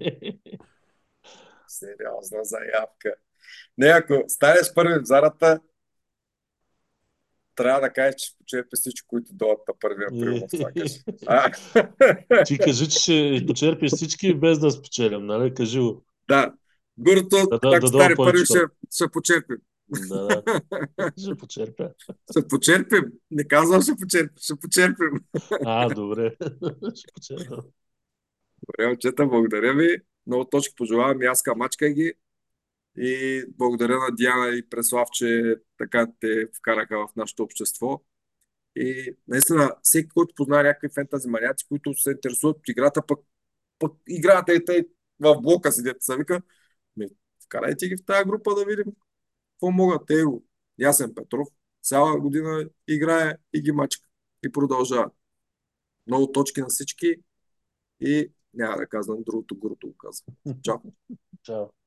сериозна заявка. Не, ако станеш първи в зарата, трябва да кажеш, че ще почерпи всички, които дойдат на първия април в това кажи. А? Ти кажи, че ще почерпиш всички без да спечелям, нали? Кажи го. Да. Гурото, Да, да, ако да стане дам първи, повече ще, ще почерпим. Да, да. Ще почерпя. Ще почерпим. Не казвам, ще почерпим. Ще почерпим. А, добре. Ще почерпя. Добре, момчета, благодаря ви. Много точки пожелавам и аз камачкай ги. И благодаря на Диана и Преслав, че така те вкараха в нашето общество. И наистина, всеки, който познае някакви фентази маняци, които се интересуват от играта, пък, пък играят и те в блока си, дете се вика, ми, вкарайте ги в тази група да видим какво могат. Те го. Ясен Петров цяла година играе и ги мачка. И продължава. Много точки на всички и няма да казвам другото, другото го казвам. Чао. Чао.